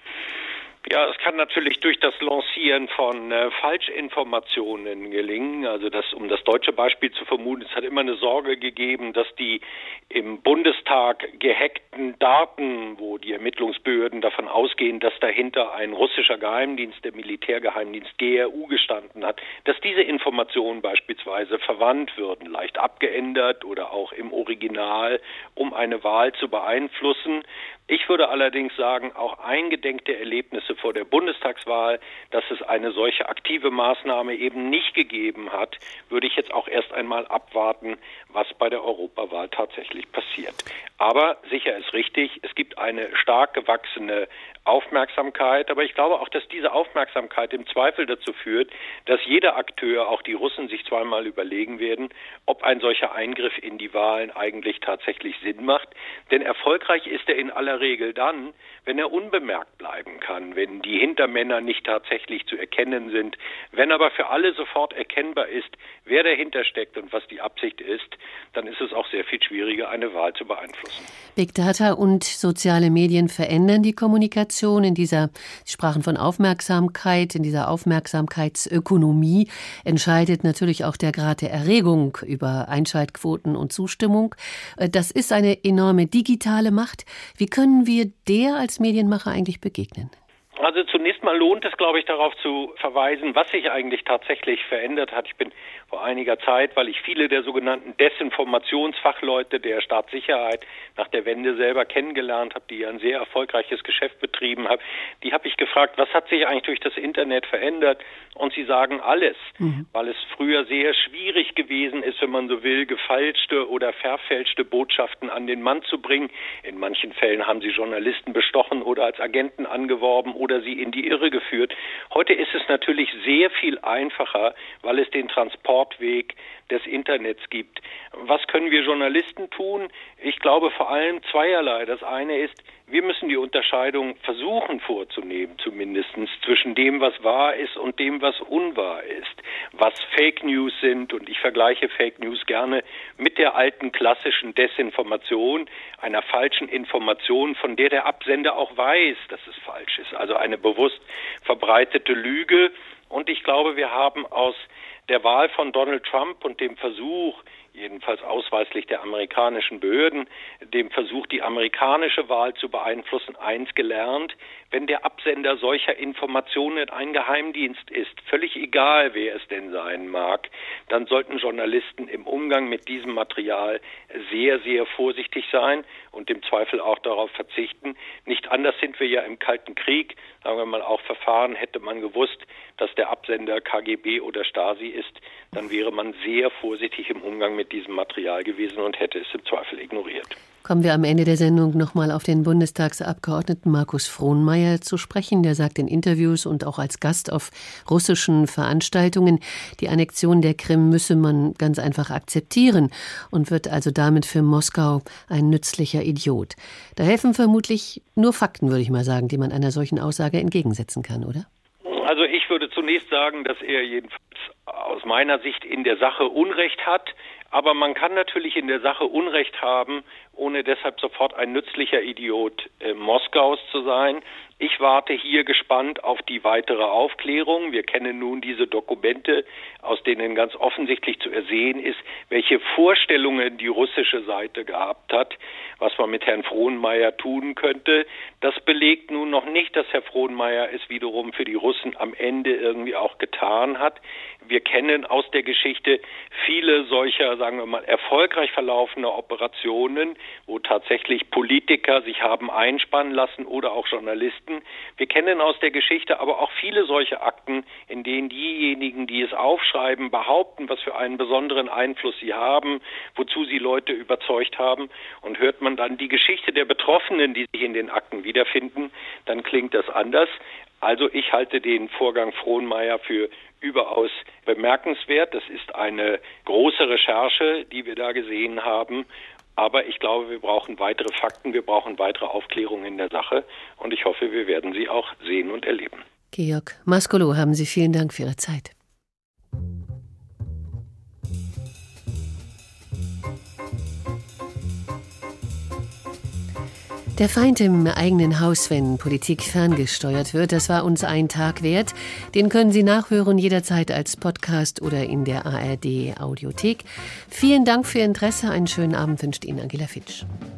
Ja, es kann natürlich durch das Lancieren von Falschinformationen gelingen. Also um das deutsche Beispiel zu vermuten, es hat immer eine Sorge gegeben, dass die im Bundestag gehackten Daten, wo die Ermittlungsbehörden davon ausgehen, dass dahinter ein russischer Geheimdienst, der Militärgeheimdienst GRU gestanden hat, dass diese Informationen beispielsweise verwandt würden, leicht abgeändert oder auch im Original, um eine Wahl zu beeinflussen. Ich würde allerdings sagen, auch eingedenk der Erlebnisse vor der Bundestagswahl, dass es eine solche aktive Maßnahme eben nicht gegeben hat, würde ich jetzt auch erst einmal abwarten, was bei der Europawahl tatsächlich passiert. Aber sicher ist richtig, es gibt eine stark gewachsene Aufmerksamkeit, aber ich glaube auch, dass diese Aufmerksamkeit im Zweifel dazu führt, dass jeder Akteur, auch die Russen, sich zweimal überlegen werden, ob ein solcher Eingriff in die Wahlen eigentlich tatsächlich Sinn macht. Denn erfolgreich ist er in aller Regel dann, wenn er unbemerkt bleiben kann, wenn die Hintermänner nicht tatsächlich zu erkennen sind, wenn aber für alle sofort erkennbar ist, wer dahinter steckt und was die Absicht ist, dann ist es auch sehr viel schwieriger, eine Wahl zu beeinflussen. Big Data und soziale Medien verändern die Kommunikation Sie sprachen von Aufmerksamkeit, in dieser Aufmerksamkeitsökonomie entscheidet natürlich auch der Grad der Erregung über Einschaltquoten und Zustimmung. Das ist eine enorme digitale Macht. Wie können wir der als Medienmacher eigentlich begegnen? Also zunächst mal lohnt es, glaube ich, darauf zu verweisen, was sich eigentlich tatsächlich verändert hat. Ich bin vor einiger Zeit, weil ich viele der sogenannten Desinformationsfachleute der Staatssicherheit nach der Wende selber kennengelernt habe, die ein sehr erfolgreiches Geschäft betrieben haben, die habe ich gefragt, was hat sich eigentlich durch das Internet verändert? Und sie sagen alles, weil es früher sehr schwierig gewesen ist, wenn man so will, gefälschte oder verfälschte Botschaften an den Mann zu bringen. In manchen Fällen haben sie Journalisten bestochen oder als Agenten angeworben oder sie in die Irre geführt. Heute ist es natürlich sehr viel einfacher, weil es den Transportweg des Internets gibt. Was können wir Journalisten tun? Ich glaube vor allem zweierlei. Das eine ist, wir müssen die Unterscheidung versuchen vorzunehmen, zumindest zwischen dem, was wahr ist und dem, was unwahr ist. Was Fake News sind, und ich vergleiche Fake News gerne mit der alten klassischen Desinformation, einer falschen Information, von der der Absender auch weiß, dass es falsch ist. Also eine bewusst verbreitete Lüge. Und ich glaube, wir haben aus der Wahl von Donald Trump und dem Versuch, jedenfalls ausweislich der amerikanischen Behörden, dem Versuch, die amerikanische Wahl zu beeinflussen, eins gelernt: Wenn der Absender solcher Informationen ein Geheimdienst ist, völlig egal, wer es denn sein mag, dann sollten Journalisten im Umgang mit diesem Material sehr, sehr vorsichtig sein und im Zweifel auch darauf verzichten. Nicht anders sind wir ja im Kalten Krieg, sagen wir mal, auch verfahren. Hätte man gewusst, dass der Absender KGB oder Stasi ist, dann wäre man sehr vorsichtig im Umgang mit mit diesem Material gewesen und hätte es im Zweifel ignoriert. Kommen wir am Ende der Sendung nochmal auf den Bundestagsabgeordneten Markus Frohnmaier zu sprechen. Der sagt in Interviews und auch als Gast auf russischen Veranstaltungen, die Annexion der Krim müsse man ganz einfach akzeptieren und wird also damit für Moskau ein nützlicher Idiot. Da helfen vermutlich nur Fakten, würde ich mal sagen, die man einer solchen Aussage entgegensetzen kann, oder? Also ich würde zunächst sagen, dass er jedenfalls aus meiner Sicht in der Sache Unrecht hat. Aber man kann natürlich in der Sache Unrecht haben, ohne deshalb sofort ein nützlicher Idiot Moskaus zu sein. Ich warte hier gespannt auf die weitere Aufklärung. Wir kennen nun diese Dokumente, aus denen ganz offensichtlich zu ersehen ist, welche Vorstellungen die russische Seite gehabt hat, was man mit Herrn Frohnmaier tun könnte. Das belegt nun noch nicht, dass Herr Frohnmaier es wiederum für die Russen am Ende irgendwie auch getan hat. Wir kennen aus der Geschichte viele solcher, sagen wir mal, erfolgreich verlaufender Operationen, wo tatsächlich Politiker sich haben einspannen lassen oder auch Journalisten. Wir kennen aus der Geschichte aber auch viele solche Akten, in denen diejenigen, die es aufschreiben, behaupten, was für einen besonderen Einfluss sie haben, wozu sie Leute überzeugt haben. Und hört man dann die Geschichte der Betroffenen, die sich in den Akten wiederfinden, dann klingt das anders. Also ich halte den Vorgang Frohnmaier für überaus bemerkenswert. Das ist eine große Recherche, die wir da gesehen haben. Aber ich glaube, wir brauchen weitere Fakten, wir brauchen weitere Aufklärung in der Sache. Und ich hoffe, wir werden sie auch sehen und erleben. Georg Mascolo, haben Sie vielen Dank für Ihre Zeit. Der Feind im eigenen Haus, wenn Politik ferngesteuert wird, das war uns ein Tag wert. Den können Sie nachhören jederzeit als Podcast oder in der ARD Audiothek. Vielen Dank für Ihr Interesse. Einen schönen Abend wünscht Ihnen Angela Fitsch.